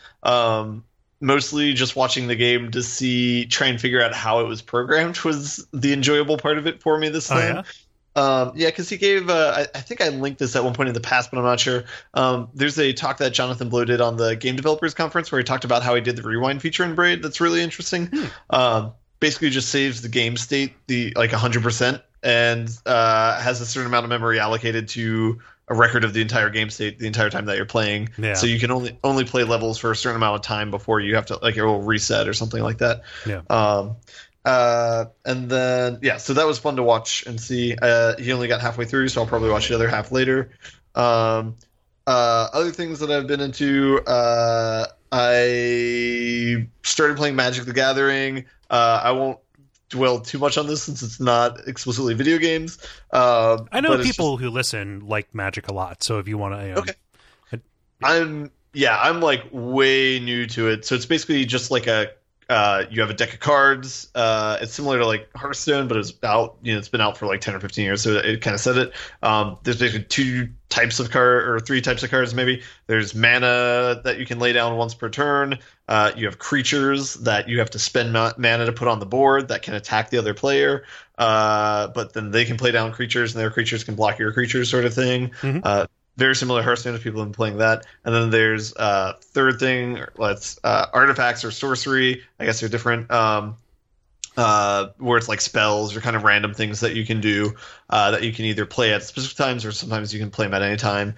Mostly just watching the game to try and figure out how it was programmed was the enjoyable part of it for me this time. Oh, yeah, because he gave I think I linked this at one point in the past, but I'm not sure. There's a talk that Jonathan Blow did on the Game Developers Conference where he talked about how he did the rewind feature in Braid. That's really interesting. Basically just saves the game state 100% and has a certain amount of memory allocated to a record of the entire game state the entire time that you're playing. Yeah. So you can only play levels for a certain amount of time before you have to it will reset or something like that. Yeah. And then so that was fun to watch and see. He only got halfway through, so I'll probably watch the other half later. Other things that I've been into, I started playing Magic the Gathering. I won't dwell too much on this since it's not explicitly video games. I know people who listen like Magic a lot, so if you want to, okay. I'm way new to it, so it's basically just like you have a deck of cards. It's similar to Hearthstone, but it's been out for 10 or 15 years, so it kind of said it. There's basically 2 types of card or 3 types of cards maybe. There's mana that you can lay down once per turn. You have creatures that you have to spend mana to put on the board that can attack the other player. But then they can play down creatures, and their creatures can block your creatures, sort of thing. Mm-hmm. very similar to Hearthstone if people have been playing that. And then there's third thing, artifacts or sorcery. I guess they're different. Where it's like spells or kind of random things that you can do that you can either play at specific times or sometimes you can play them at any time.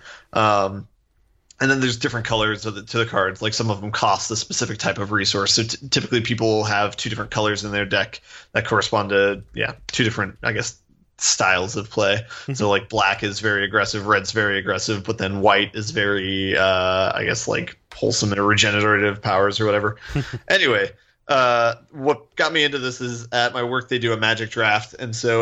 And then there's different colors to the cards. Like some of them cost a specific type of resource. So typically people will have 2 different colors in their deck that correspond to 2 different, I guess, styles of play. So like black is very aggressive, red's very aggressive, but then white is very, I guess, like wholesome and regenerative powers or whatever. Anyway. What got me into this is at my work they do a Magic draft, and so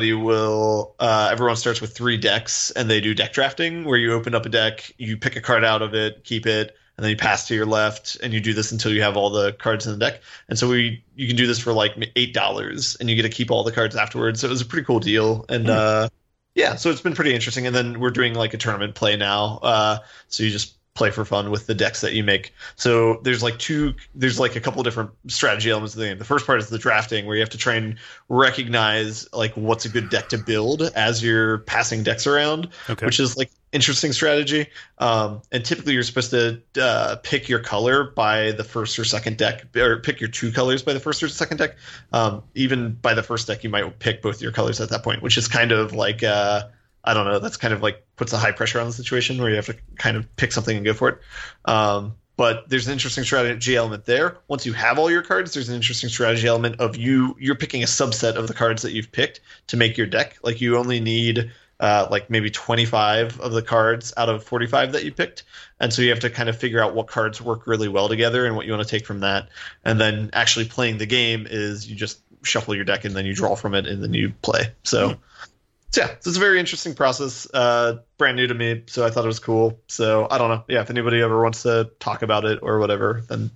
everyone starts with 3 decks, and they do deck drafting where you open up a deck, you pick a card out of it, keep it, and then you pass to your left, and you do this until you have all the cards in the deck. And so you can do this for like $8, and you get to keep all the cards afterwards. So it was a pretty cool deal, and so it's been pretty interesting. And then we're doing like a tournament play now, so you just play for fun with the decks that you make. So there's like a couple of different strategy elements of the game. The first part is the drafting, where you have to try and recognize like what's a good deck to build as you're passing decks around, which is like interesting strategy. And typically you're supposed to pick your color by the first or second deck, or pick your 2 colors by the first or second deck. Even by the first deck, you might pick both your colors at that point, which is kind of like I don't know. That's kind of like puts a high pressure on the situation where you have to kind of pick something and go for it. But there's an interesting strategy element there. Once you have all your cards, there's an interesting strategy element of you're picking a subset of the cards that you've picked to make your deck. Like you only need like maybe 25 of the cards out of 45 that you picked. And so you have to kind of figure out what cards work really well together and what you want to take from that. And then actually playing the game is you just shuffle your deck and then you draw from it and then you play. So so it's a very interesting process, brand new to me, so I thought it was cool. So I don't know, if anybody ever wants to talk about it or whatever, then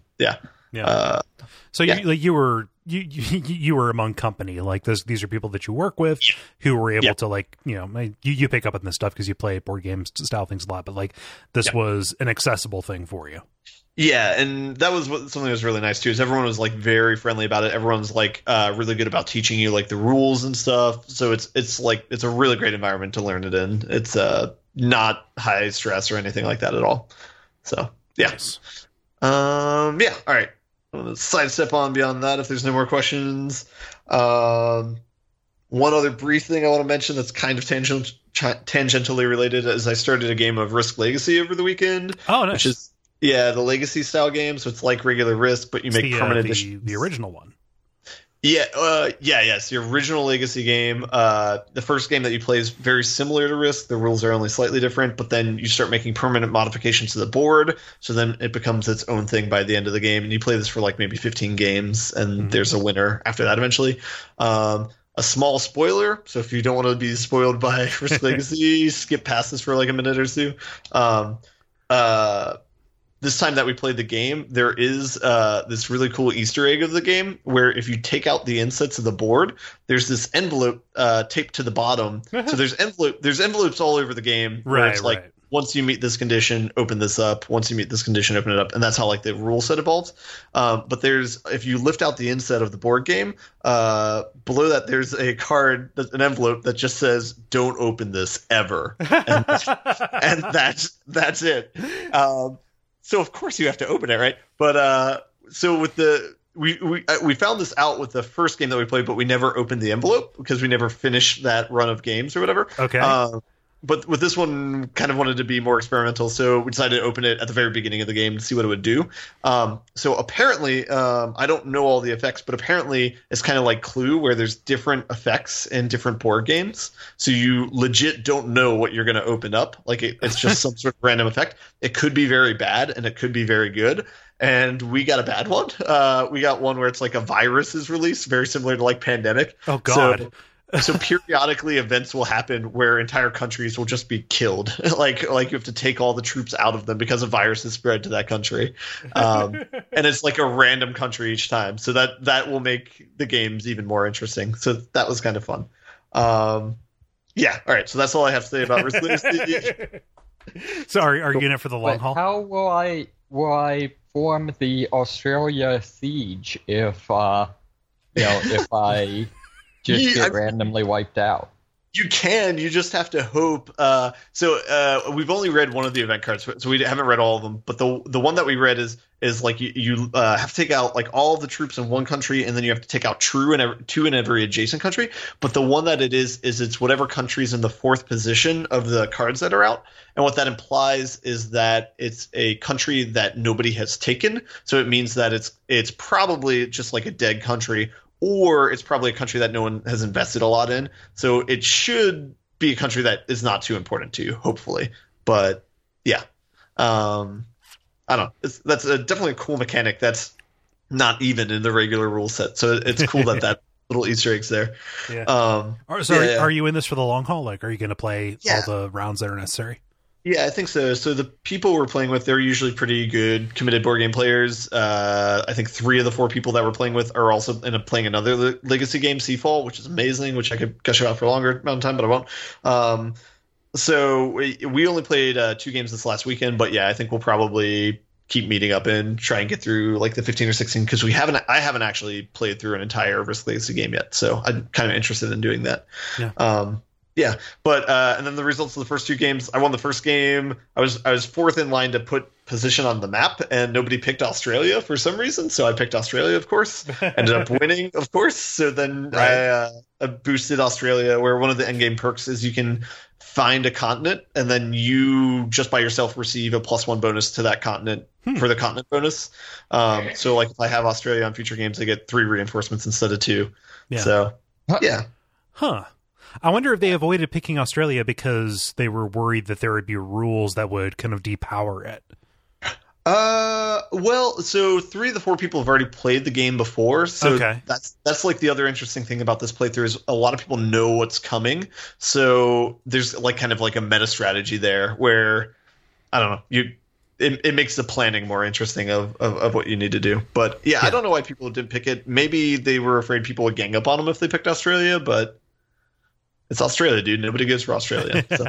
So you were among company, like these are people that you work with who were able to like you pick up on this stuff because you play board games style things a lot, but like this was an accessible thing for you. Yeah, and that was something that was really nice too. Is everyone was like very friendly about it. Everyone's like really good about teaching you like the rules and stuff. So it's a really great environment to learn it in. It's not high stress or anything like that at all. So Nice. All right. I'm gonna sidestep on beyond that if there's no more questions. One other brief thing I want to mention that's kind of tangentially related is I started a game of Risk Legacy over the weekend. Oh, nice. Which is the Legacy style game, so it's like regular Risk, but you make permanent additions. The original one. Yes, the original Legacy game. The first game that you play is very similar to Risk. The rules are only slightly different, but then you start making permanent modifications to the board, so then it becomes its own thing by the end of the game. And you play this for like maybe 15 games, and there's a winner after that eventually. A small spoiler, so if you don't want to be spoiled by Risk Legacy, skip past this for like a minute or 2. This time that we played the game, there is this really cool Easter egg of the game where if you take out the insets of the board, there's this envelope taped to the bottom. So there's envelopes all over the game where it's like, once you meet this condition, open this up. Once you meet this condition, open it up. And that's how like the rule set evolves. But if you lift out the inset of the board game, below that there's a card, an envelope that just says, "Don't open this ever," and that's it. So of course you have to open it, right? But so with we found this out with the first game that we played, but we never opened the envelope because we never finished that run of games or whatever. Okay. But with this one, kind of wanted to be more experimental, so we decided to open it at the very beginning of the game to see what it would do. So apparently, I don't know all the effects, but apparently it's kind of like Clue, where there's different effects in different board games. So you legit don't know what you're going to open up. Like it's just some sort of random effect. It could be very bad, and it could be very good. And we got a bad one. We got one where it's like a virus is released, very similar to like Pandemic. Oh, God. So periodically events will happen where entire countries will just be killed. like you have to take all the troops out of them because a virus has spread to that country. And it's like a random country each time. So that will make the games even more interesting. So that was kind of fun. All right. So that's all I have to say about Risk Legacy. So are you in it for the long haul? How will I form the Australia siege if I just get randomly wiped out? You can. You just have to hope. So we've only read one of the event cards, so we haven't read all of them. But the one that we read is like you have to take out like all of the troops in one country, and then you have to take out two in every adjacent country. But the one that it is it's whatever country's in the fourth position of the cards that are out. And what that implies is that it's a country that nobody has taken. So it means that it's probably just like a dead country. Or it's probably a country that no one has invested a lot in. So it should be a country that is not too important to you, hopefully. But yeah, I don't know. That's definitely a cool mechanic that's not even in the regular rule set. So it's cool that little Easter egg's there. Yeah. Are you in this for the long haul? Like, are you going to play all the rounds that are necessary? Yeah, I think so. So the people we're playing with, they're usually pretty good, committed board game players. I think 3 of the 4 people that we're playing with are also playing another legacy game, Seafall, which is amazing, which I could gush about for a longer amount of time, but I won't. So we only played 2 games this last weekend, but yeah, I think we'll probably keep meeting up and try and get through like the 15 or 16 because I haven't actually played through an entire Risk Legacy game yet, so I'm kind of interested in doing that. Yeah. Yeah, but and then the results of the first 2 games, I won the first game. I was 4th in line to put position on the map, and nobody picked Australia for some reason, so I picked Australia, of course. Ended up winning, of course. So then I boosted Australia, where one of the endgame perks is you can find a continent, and then you just by yourself receive a +1 bonus to that continent for the continent bonus. So like if I have Australia on future games, I get 3 reinforcements instead of 2. Yeah. So yeah. Huh. I wonder if they avoided picking Australia because they were worried that there would be rules that would kind of depower it. Well, so 3 of the 4 people have already played the game before, so that's like the other interesting thing about this playthrough is a lot of people know what's coming. So there's like kind of like a meta strategy there where I don't know, it makes the planning more interesting of what you need to do. But yeah, I don't know why people didn't pick it. Maybe they were afraid people would gang up on them if they picked Australia, but it's Australia, dude. Nobody goes for Australia. So.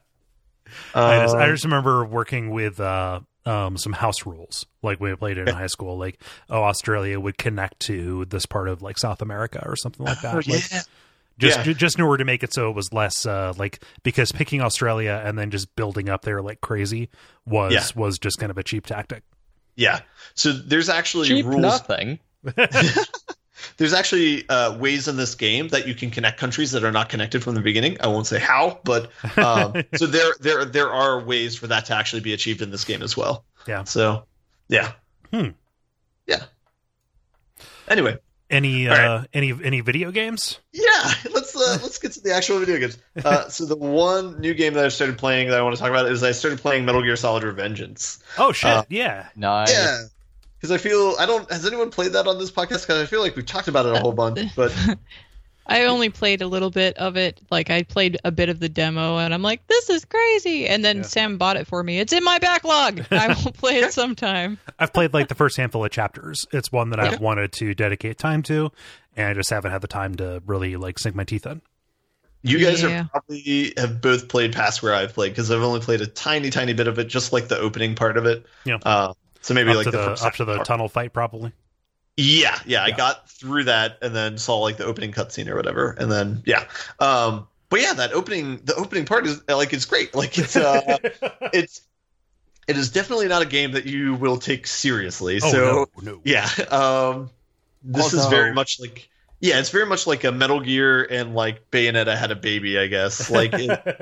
I just remember working with some house rules, like when we played it in high school. Like, Australia would connect to this part of like South America or something like that. Just in order to make it so it was less like because picking Australia and then just building up there like crazy was just kind of a cheap tactic. Yeah. So there's actually cheap rules. Nothing. There's actually ways in this game that you can connect countries that are not connected from the beginning. I won't say how, but so there are ways for that to actually be achieved in this game as well. Yeah. So, yeah. Yeah. Anyway, any video games? Yeah, let's get to the actual video games. So the one new game that I started playing that I want to talk about is I started playing Metal Gear Solid Revengeance. Oh shit! Yeah. Nice. Yeah. Because I feel has anyone played that on this podcast? Because I feel like we've talked about it a whole bunch, but I only played a little bit of it. Like I played a bit of the demo, and I'm like, "This is crazy!" And then Sam bought it for me. It's in my backlog. I will play it sometime. I've played like the first handful of chapters. It's one that I've wanted to dedicate time to, and I just haven't had the time to really like sink my teeth in. You guys have both played past where I've played because I've only played a tiny bit of it, just like the opening part of it. Yeah. So maybe up like up to the tunnel fight, probably. Yeah. I got through that and then saw like the opening cutscene or whatever, and then but yeah, the opening part is like it's great. Like it's it is definitely not a game that you will take seriously. No. Yeah, this is very much like it's very much like a Metal Gear and like Bayonetta had a baby, I guess. Like,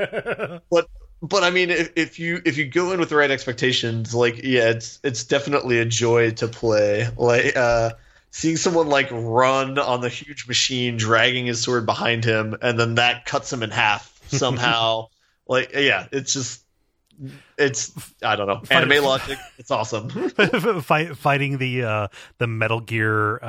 But I mean, if you go in with the right expectations, like it's definitely a joy to play. Like seeing someone like run on the huge machine, dragging his sword behind him, and then that cuts him in half somehow. Like it's I don't know, anime logic. It's awesome. Fighting the Metal Gear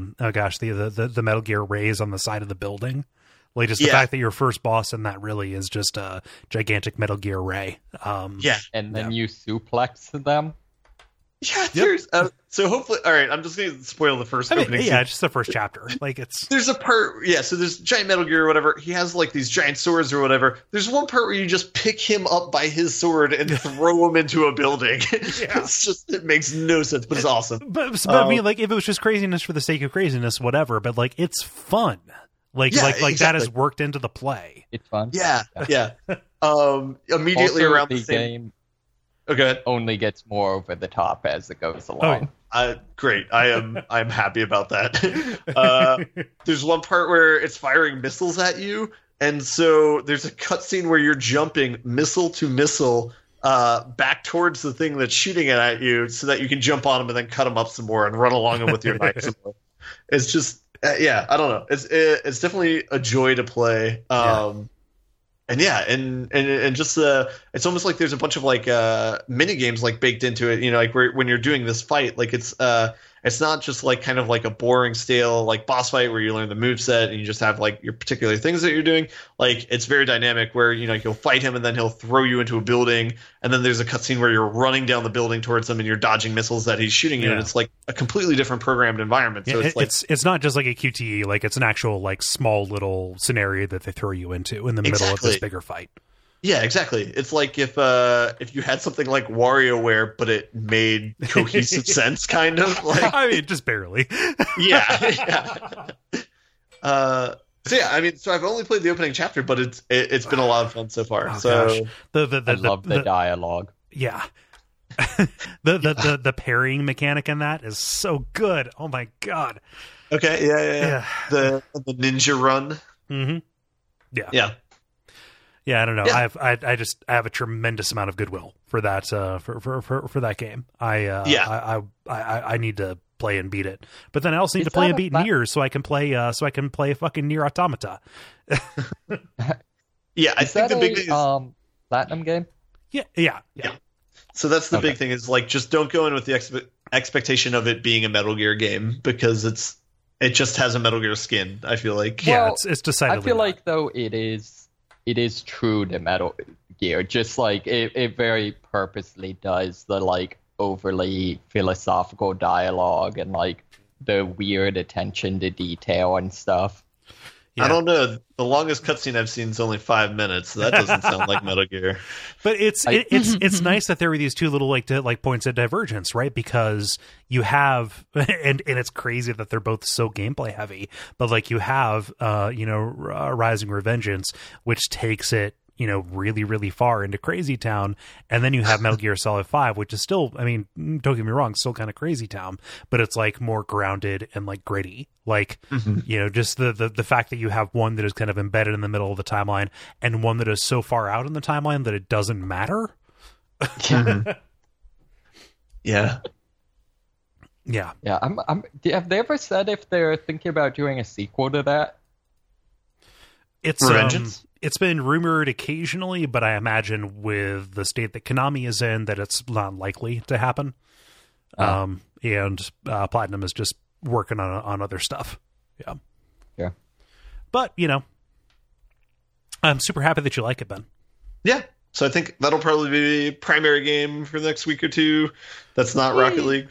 the Metal Gear rays on the side of the building. Like just the fact that your first boss in that really is just a gigantic Metal Gear ray. And then you suplex them. Yeah, there's so hopefully. All right, I'm just going to spoil the first opening. Yeah, just the first chapter. Like there's a part. Yeah, so there's giant Metal Gear or whatever. He has like these giant swords or whatever. There's one part where you just pick him up by his sword and throw him into a building. It makes no sense, but it's awesome. But I mean, like if it was just craziness for the sake of craziness, whatever. But like it's fun. Like Yeah, that exactly. is worked into the play. It's fun. Yeah. Immediately Also, around the the same. game Okay. only gets more over the top as it goes along. Great. I'm happy about that. There's one part where it's firing missiles at you, and so there's a cutscene where you're jumping missile to missile back towards the thing that's shooting it at you, so that you can jump on them and then cut them up some more and run along them with your knife some more. It's just I don't know. It's definitely a joy to play. And just it's almost like there's a bunch of like mini games like baked into it. You know, like when you're doing this fight, like it's not just like kind of like a boring stale like boss fight where you learn the moveset and you just have like your particular things that you're doing. Like it's very dynamic where you'll fight him and then he'll throw you into a building and then there's a cutscene where you're running down the building towards him and you're dodging missiles that he's shooting you, and it's like a completely different programmed environment. So it's not just like a QTE, like it's an actual like small little scenario that they throw you into in the middle of this bigger fight. Yeah, exactly. It's like if you had something like WarioWare, but it made cohesive sense, kind of. Like, I mean, just barely. yeah. So I've only played the opening chapter, but it's been a lot of fun so far. Oh, so gosh. I love the dialogue. Yeah. the parrying mechanic in that is so good. Oh my god. Okay, yeah. The ninja run. Mm-hmm. Yeah. Yeah, I don't know. Yeah. I have a tremendous amount of goodwill for that for that game. I need to play and beat it, but then I also need to play and beat Nier so I can play fucking Nier Automata. Yeah, I think the big thing is Platinum game. Yeah. So that's the big thing is like just don't go in with the expectation of it being a Metal Gear game because it just has a Metal Gear skin. I feel like it's decidedly. I feel like though it is true to Metal Gear, just like it very purposely does the like overly philosophical dialogue and like the weird attention to detail and stuff. Yeah. I don't know. The longest cutscene I've seen is only 5 minutes. So that doesn't sound like Metal Gear. But it's nice that there were these two little like points of divergence, right? Because you have and it's crazy that they're both so gameplay heavy, but like you have Rising Revengeance, which takes it really, really far into Crazy Town. And then you have Metal Gear Solid 5, which is still, I mean, don't get me wrong, still kind of Crazy Town, but it's like more grounded and like gritty. Like, just the fact that you have one that is kind of embedded in the middle of the timeline and one that is so far out in the timeline that it doesn't matter. Yeah. Have they ever said if they're thinking about doing a sequel to that? It's Revengeance? It's been rumored occasionally, but I imagine with the state that Konami is in, that it's not likely to happen. And Platinum is just working on other stuff. Yeah. But I'm super happy that you like it, Ben. Yeah. So I think that'll probably be the primary game for the next week or two. That's not Rocket League.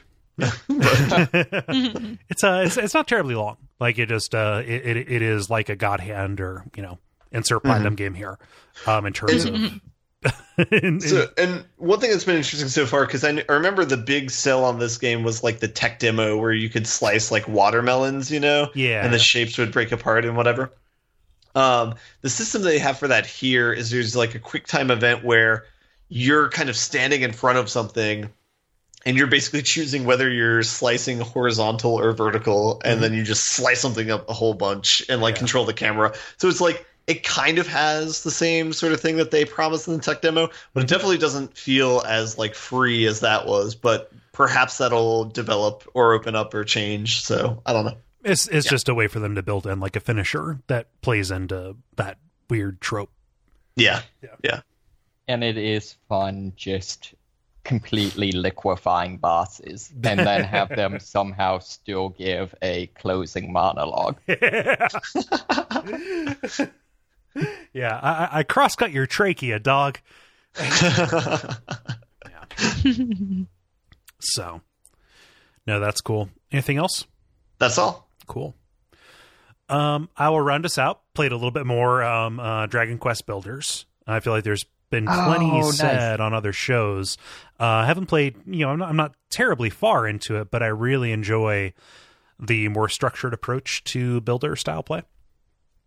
It's not terribly long. Like it just it is like a God Hand or insert Platinum game here. In terms of and one thing that's been interesting so far, because I remember the big sell on this game was like the tech demo where you could slice like watermelons, and the shapes would break apart and whatever. The system they have for that here is there's like a quick time event where you're kind of standing in front of something and you're basically choosing whether you're slicing horizontal or vertical, and then you just slice something up a whole bunch and control the camera. So it's like it kind of has the same sort of thing that they promised in the tech demo, but it definitely doesn't feel as like free as that was. But perhaps that'll develop or open up or change. So I don't know. It's just a way for them to build in like a finisher that plays into that weird trope. Yeah. And it is fun just completely liquefying bosses and then have them somehow still give a closing monologue. Yeah, I cross-cut your trachea, dog. So, no, that's cool. Anything else? That's all. Cool. I will round us out. Played a little bit more Dragon Quest Builders. I feel like there's been plenty said on other shows. I haven't played, I'm not terribly far into it, but I really enjoy the more structured approach to builder style play.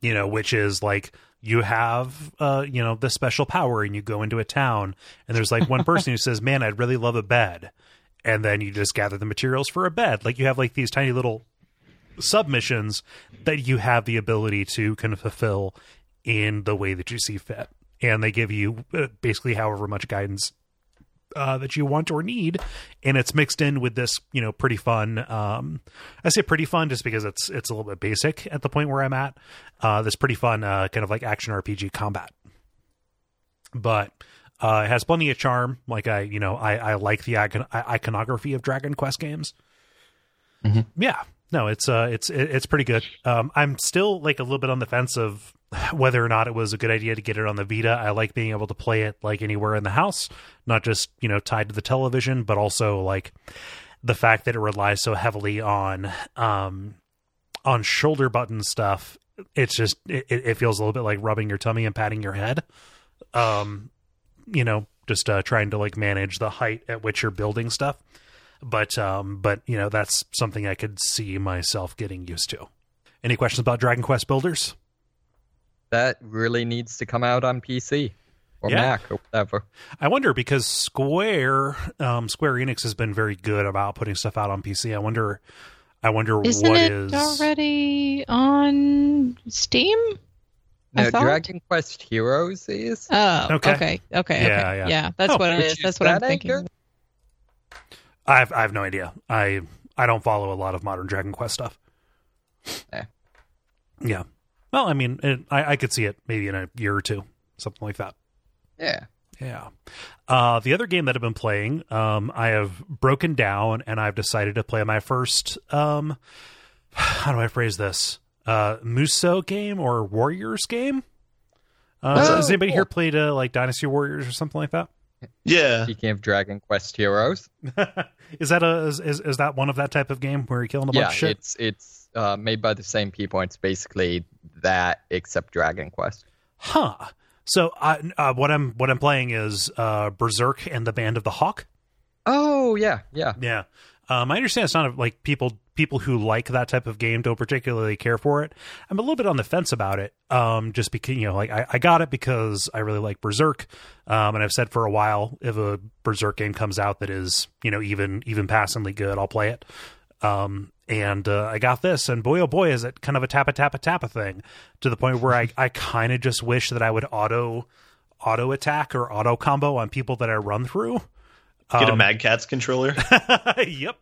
which is like you have, this special power and you go into a town and there's like one person who says, man, I'd really love a bed. And then you just gather the materials for a bed. Like you have like these tiny little submissions that you have the ability to kind of fulfill in the way that you see fit. And they give you basically however much guidance that you want or need, and it's mixed in with this, pretty fun. I say pretty fun just because it's a little bit basic at the point where I'm at. This pretty fun kind of like action RPG combat, but it has plenty of charm. Like I like the iconography of Dragon Quest games. Mm-hmm. Yeah, no, it's pretty good. I'm still like a little bit on the fence of whether or not it was a good idea to get it on the Vita. I like being able to play it like anywhere in the house, not just, tied to the television, but also like the fact that it relies so heavily on shoulder button stuff. It's just, it feels a little bit like rubbing your tummy and patting your head. Just trying to like manage the height at which you're building stuff. But that's something I could see myself getting used to. Any questions about Dragon Quest Builders? That really needs to come out on PC or Mac or whatever. I wonder, because Square Enix has been very good about putting stuff out on PC. I wonder Isn't what it is already on Steam? No, Dragon Quest Heroes is. Oh, okay. Yeah. That's what it is. That's what I'm thinking. I have no idea. I don't follow a lot of modern Dragon Quest stuff. Yeah. Well, I mean, I could see it maybe in a year or two, something like that. Yeah. Yeah. The other game that I've been playing, I have broken down and I've decided to play my first, how do I phrase this? Musou game or Warriors game? Has anybody here played like Dynasty Warriors or something like that? Yeah. Speaking of Dragon Quest Heroes. Is that one of that type of game where you're killing a bunch of shit? It's made by the same people. It's basically that except Dragon Quest. Huh. So what I'm playing is Berserk and the Band of the Hawk. Oh yeah. I understand it's not like people who like that type of game don't particularly care for it. I'm a little bit on the fence about it. Just because I got it because I really like Berserk. And I've said for a while, if a Berserk game comes out that is even passingly good, I'll play it. And I got this, and boy, oh boy, is it kind of a tappa thing, to the point where I kind of just wish that I would auto attack or auto combo on people that I run through. Get a Mad Catz controller. Yep.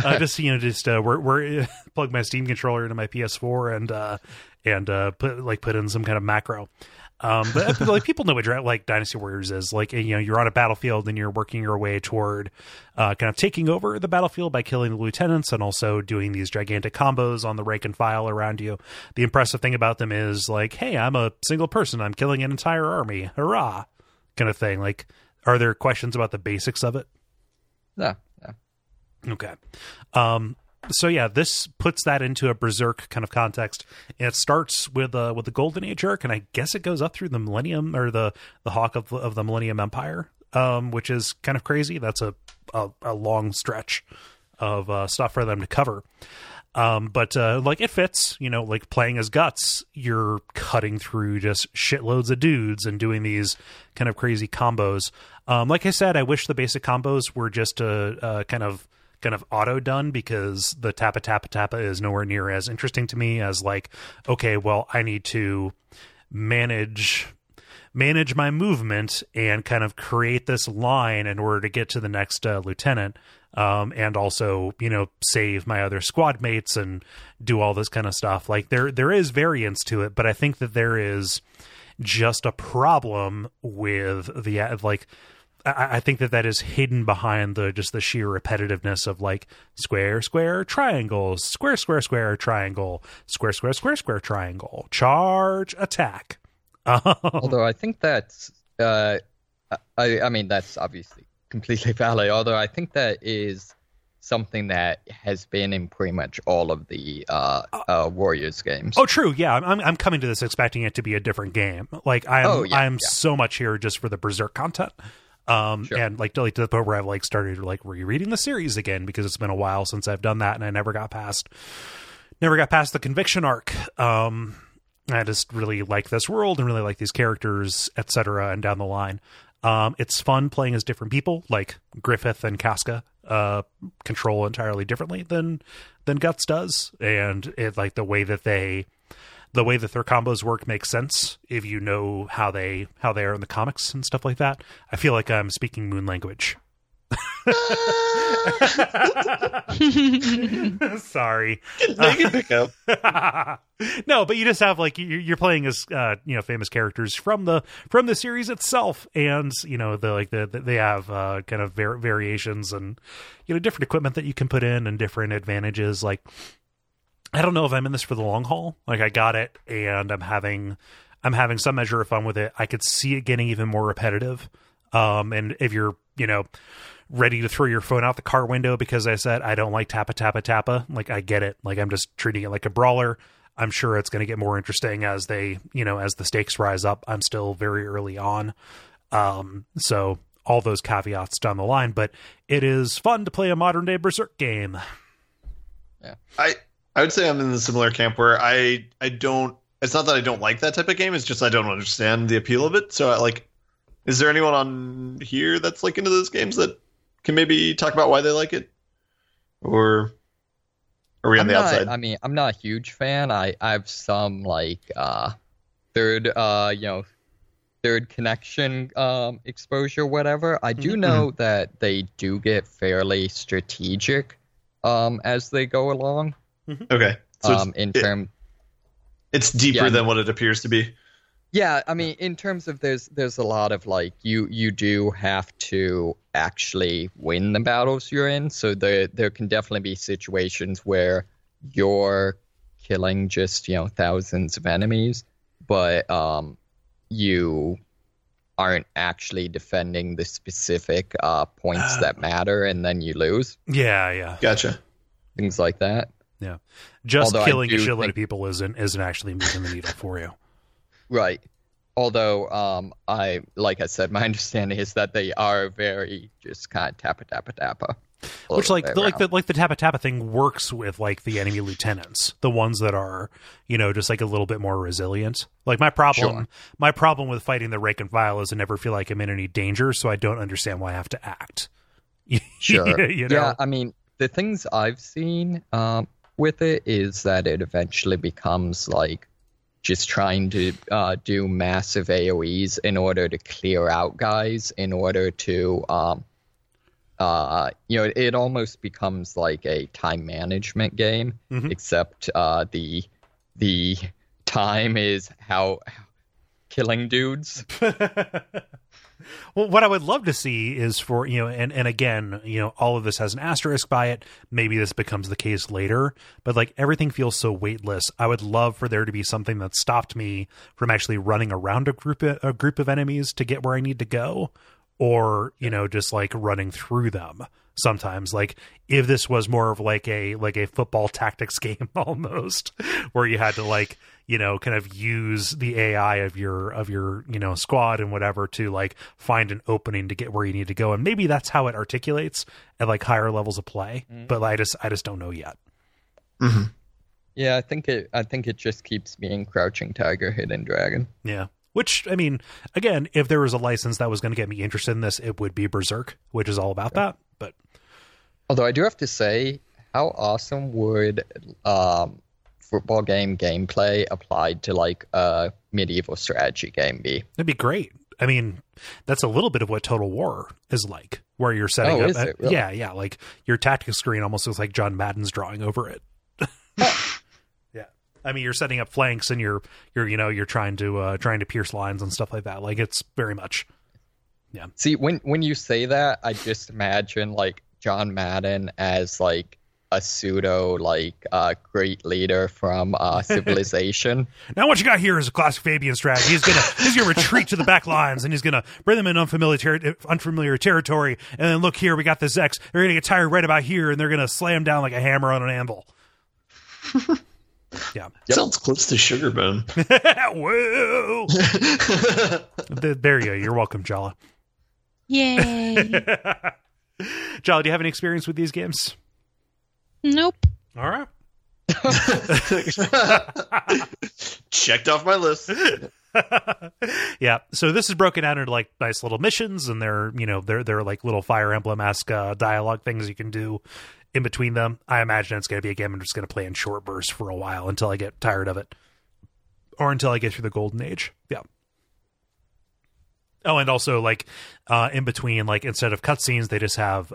We're plug my Steam controller into my PS4 and put in some kind of macro. But like people know what like Dynasty Warriors is. Like, you're on a battlefield and you're working your way toward kind of taking over the battlefield by killing the lieutenants and also doing these gigantic combos on the rank and file around you. The impressive thing about them is like, hey, I'm a single person. I'm killing an entire army. Hurrah! Kind of thing. Like, are there questions about the basics of it? No. Okay. So yeah, this puts that into a Berserk kind of context. And it starts with the Golden Age arc, and I guess it goes up through the Millennium or the Hawk of the Millennium Empire, which is kind of crazy. That's a long stretch of stuff for them to cover. But like it fits, like playing as Guts, you're cutting through just shitloads of dudes and doing these kind of crazy combos. Like I said, I wish the basic combos were just kind of auto done, because the tappa is nowhere near as interesting to me as like, okay, well, I need to manage my movement and kind of create this line in order to get to the next lieutenant. And also, save my other squad mates and do all this kind of stuff. Like there is variance to it, but I think that there is just a problem with I think that is hidden behind the sheer repetitiveness of like square, triangle, square, triangle, square, triangle, charge, attack. Although I think that's, I mean, that's obviously completely valid. Although I think that is something that has been in pretty much all of the Warriors games. Oh, true. Yeah, I'm coming to this expecting it to be a different game. Like I'm so much here just for the Berserk content. Sure. And like to the point where I've like started like rereading the series again, because it's been a while since I've done that, and I never got past the Conviction arc. I just really like this world and really like these characters, etc. And down the line, it's fun playing as different people. Like Griffith and Casca control entirely differently than Guts does, and it like the way that their combos work makes sense if you know how they are in the comics and stuff like that. I feel like I'm speaking moon language. Sorry. They can pick up. No, but you just have like you're playing as famous characters from the series itself, and they have kind of variations and different equipment that you can put in and different advantages. Like, I don't know if I'm in this for the long haul. Like, I got it, and I'm having some measure of fun with it. I could see it getting even more repetitive. And if you're ready to throw your phone out the car window because I said I don't like tappa, like, I get it. Like, I'm just treating it like a brawler. I'm sure it's going to get more interesting as they, as the stakes rise up. I'm still very early on. So all those caveats down the line, but it is fun to play a modern day Berserk game. Yeah. I would say I'm in the similar camp where I don't, it's not that I don't like that type of game. It's just, I don't understand the appeal of it. So is there anyone on here that's like into those games that can maybe talk about why they like it? Or are we on the outside? I mean, I'm not a huge fan. I have some like third connection exposure, whatever. I do know that they do get fairly strategic as they go along. Okay. So it's deeper than what it appears to be. Yeah, I mean, in terms of there's a lot of like you do have to actually win the battles you're in. So there can definitely be situations where you're killing just thousands of enemies, but you aren't actually defending the specific points that matter, and then you lose. Yeah. Gotcha. Things like that. Yeah, just killing a shitload of people isn't actually moving the needle for you. Right. Although, like I said, my understanding is that they are very just kind of tappa. Which like the tappa thing works with like the enemy lieutenants, the ones that are just like a little bit more resilient. Like my problem with fighting the rank and file is I never feel like I'm in any danger, so I don't understand why I have to act. Sure. Yeah, I mean, the things I've seen with it is that it eventually becomes like just trying to do massive AoEs in order to clear out guys, in order to, it almost becomes like a time management game, except the time is how killing dudes. Well, what I would love to see is for, and again, all of this has an asterisk by it. Maybe this becomes the case later, but like everything feels so weightless. I would love for there to be something that stopped me from actually running around a group of enemies to get where I need to go, or, just like running through them. Sometimes, like if this was more of like a football tactics game almost, where you had to like, kind of use the AI of your squad and whatever to like find an opening to get where you need to go. And maybe that's how it articulates at like higher levels of play. But I just don't know yet. Mm-hmm. Yeah, I think it just keeps being Crouching Tiger, Hidden Dragon. Yeah. Which, I mean, again, if there was a license that was going to get me interested in this, it would be Berserk, which is all about that. But although I do have to say, how awesome would football game gameplay applied to like a medieval strategy game be? It'd be great. I mean, that's a little bit of what Total War is like, where you're setting up. Is it really? Yeah. Like your tactics screen almost looks like John Madden's drawing over it. Yeah. I mean, you're setting up flanks and you're trying to pierce lines and stuff like that. Like it's very much. Yeah. See, when you say that, I just imagine like John Madden as like a pseudo like great leader from Civilization. Now what you got here is a classic Fabian strategy. He's gonna retreat to the back lines and he's gonna bring them in unfamiliar territory. And then look here, we got the Zex. They're gonna get tired right about here, and they're gonna slam down like a hammer on an anvil. Yeah, sounds close to Sugarbone. Whoa! There you go. You're welcome, Jala. Yay! Jolly, do you have any experience with these games? Nope. All right. Checked off my list. Yeah, so this is broken down into like nice little missions, and they're like little Fire Emblem-esque dialogue things you can do in between them. I imagine it's going to be a game I'm just going to play in short bursts for a while until I get tired of it, or until I get through the golden age. Yeah. Oh, and also like in between, like instead of cutscenes, they just have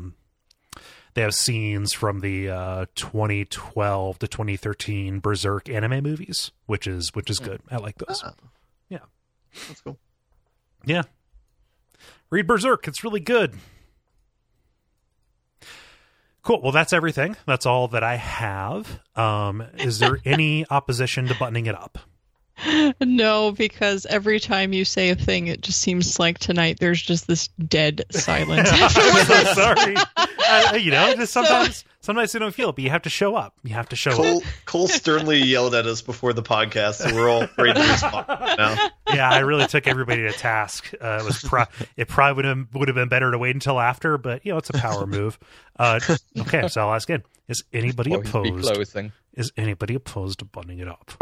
scenes from the 2012 to 2013 Berserk anime movies, which is good. I like those. Yeah, that's cool. Yeah, read Berserk; it's really good. Cool. Well, that's everything. That's all that I have. Is there any opposition to buttoning it up? No, because every time you say a thing, it just seems like tonight there's just this dead silence. I'm so sorry. Just sometimes you don't feel it, but you have to show up. You have to show up. Cole sternly yelled at us before the podcast, so we're all ready to respond now. Yeah, I really took everybody to task. It probably would have been better to wait until after, but it's a power move. Okay, so I'll ask again: Is anybody opposed? Is anybody opposed to buttoning it up?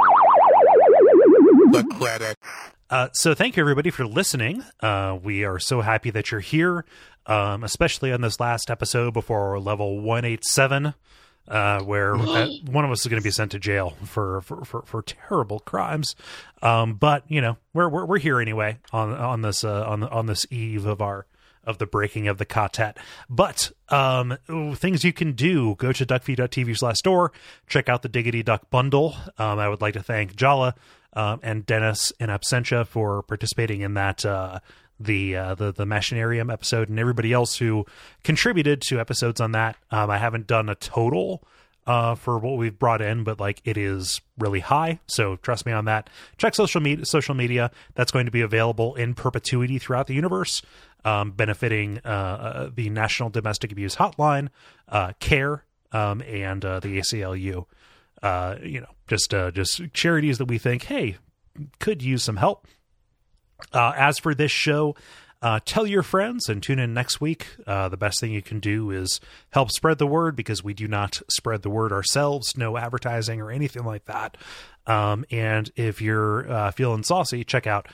So thank you everybody for listening. We are so happy that you're here, especially on this last episode before level 187, where one of us is going to be sent to jail for terrible crimes. But we're here anyway on this eve of the breaking of the quartet. But things you can do: go to duckfeed.tv/store, check out the Diggity Duck bundle. I would like to thank Jala and Dennis in absentia for participating in that the Machinarium episode, and everybody else who contributed to episodes on that. I haven't done a total for what we've brought in, but like it is really high, so trust me on that. Check social media. That's going to be available in perpetuity throughout the universe, benefiting the National Domestic Abuse Hotline, CARE, and the ACLU. Just charities that we think, hey, could use some help. As for this show, tell your friends and tune in next week. The best thing you can do is help spread the word, because we do not spread the word ourselves. No advertising or anything like that. And if you're feeling saucy, check out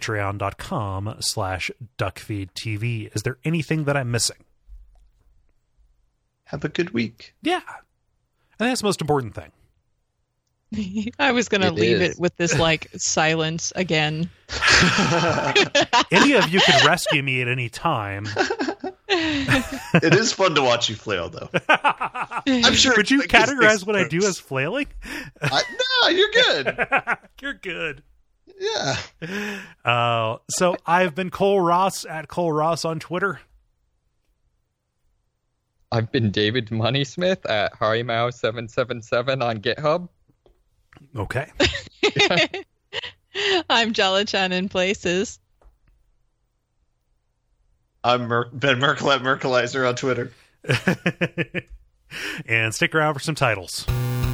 patreon.com/duckfeedtv. Is there anything that I'm missing? Have a good week. Yeah. I think that's the most important thing. I was going to leave it with this silence again. Any of you can rescue me at any time. It is fun to watch you flail, though. I'm sure. Would you categorize what I do as flailing? No, you're good. You're good. Yeah. So I've been Cole Ross at Cole Ross on Twitter. I've been David Moneysmith at HariMao777 on GitHub. Okay. I'm Jala-chan in places. I'm Ben Merkel at Merkelizer on Twitter. And stick around for some titles.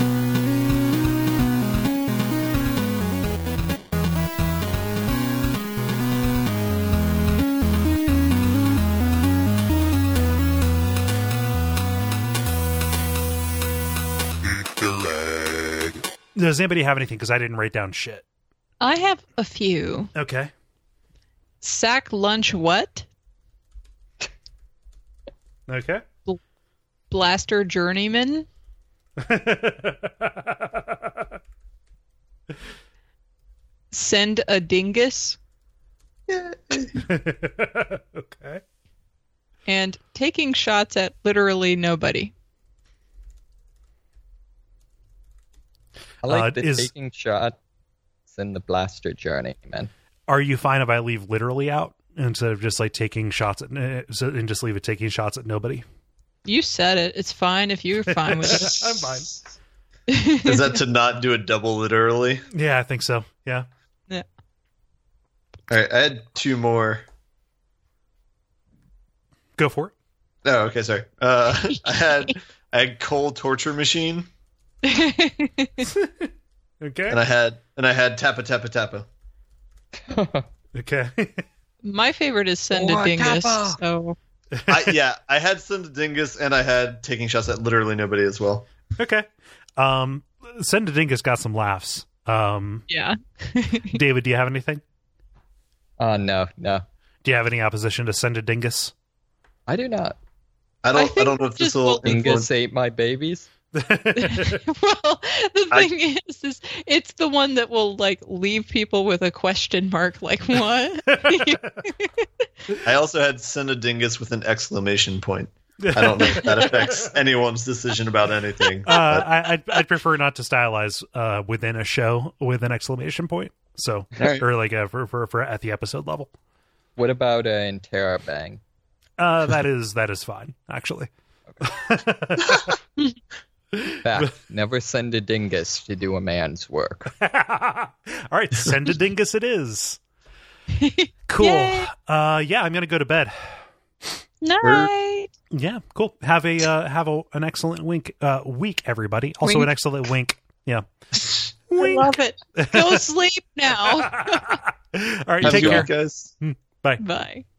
Does anybody have anything? Because I didn't write down shit. I have a few. Okay. Sack lunch what? Okay. Blaster journeyman? Send a dingus? Okay. And taking shots at literally nobody. I like taking shots in the blaster journey, man. Are you fine if I leave literally out instead of just taking shots at and just leave it taking shots at nobody? You said it. It's fine if you're fine with it. I'm fine. Is that to not do it double literally? Yeah, I think so. Yeah. Yeah. All right, I had two more. Go for it. Oh, okay, sorry. I had Cole Torture Machine. Okay. And I had Tappa Tappa Tappa. Okay. My favorite is Send a Dingus. So I had Send a Dingus, and I had taking shots at literally nobody as well. Okay. Send a Dingus got some laughs. Yeah. David, do you have anything? No. Do you have any opposition to Send a Dingus? I do not. I think don't know if this just will Dingus ate my babies. Well, the thing is it's the one that will like leave people with a question mark, like what? I also had send a dingus with an exclamation point. I don't know if that affects anyone's decision about anything. I'd prefer not to stylize within a show with an exclamation point. So, Right. or like for at the episode level. What about Interrobang? That is fine, actually. Fact, never send a dingus to do a man's work. All right, Send a Dingus it is. Cool. Yay. Yeah, I'm gonna go to bed. Night. Yeah, cool. Have an excellent week, everybody. Also, Wink. an excellent wink. Yeah. I love it. Go sleep now. All right, Have take a good care. week, guys. Bye. Bye.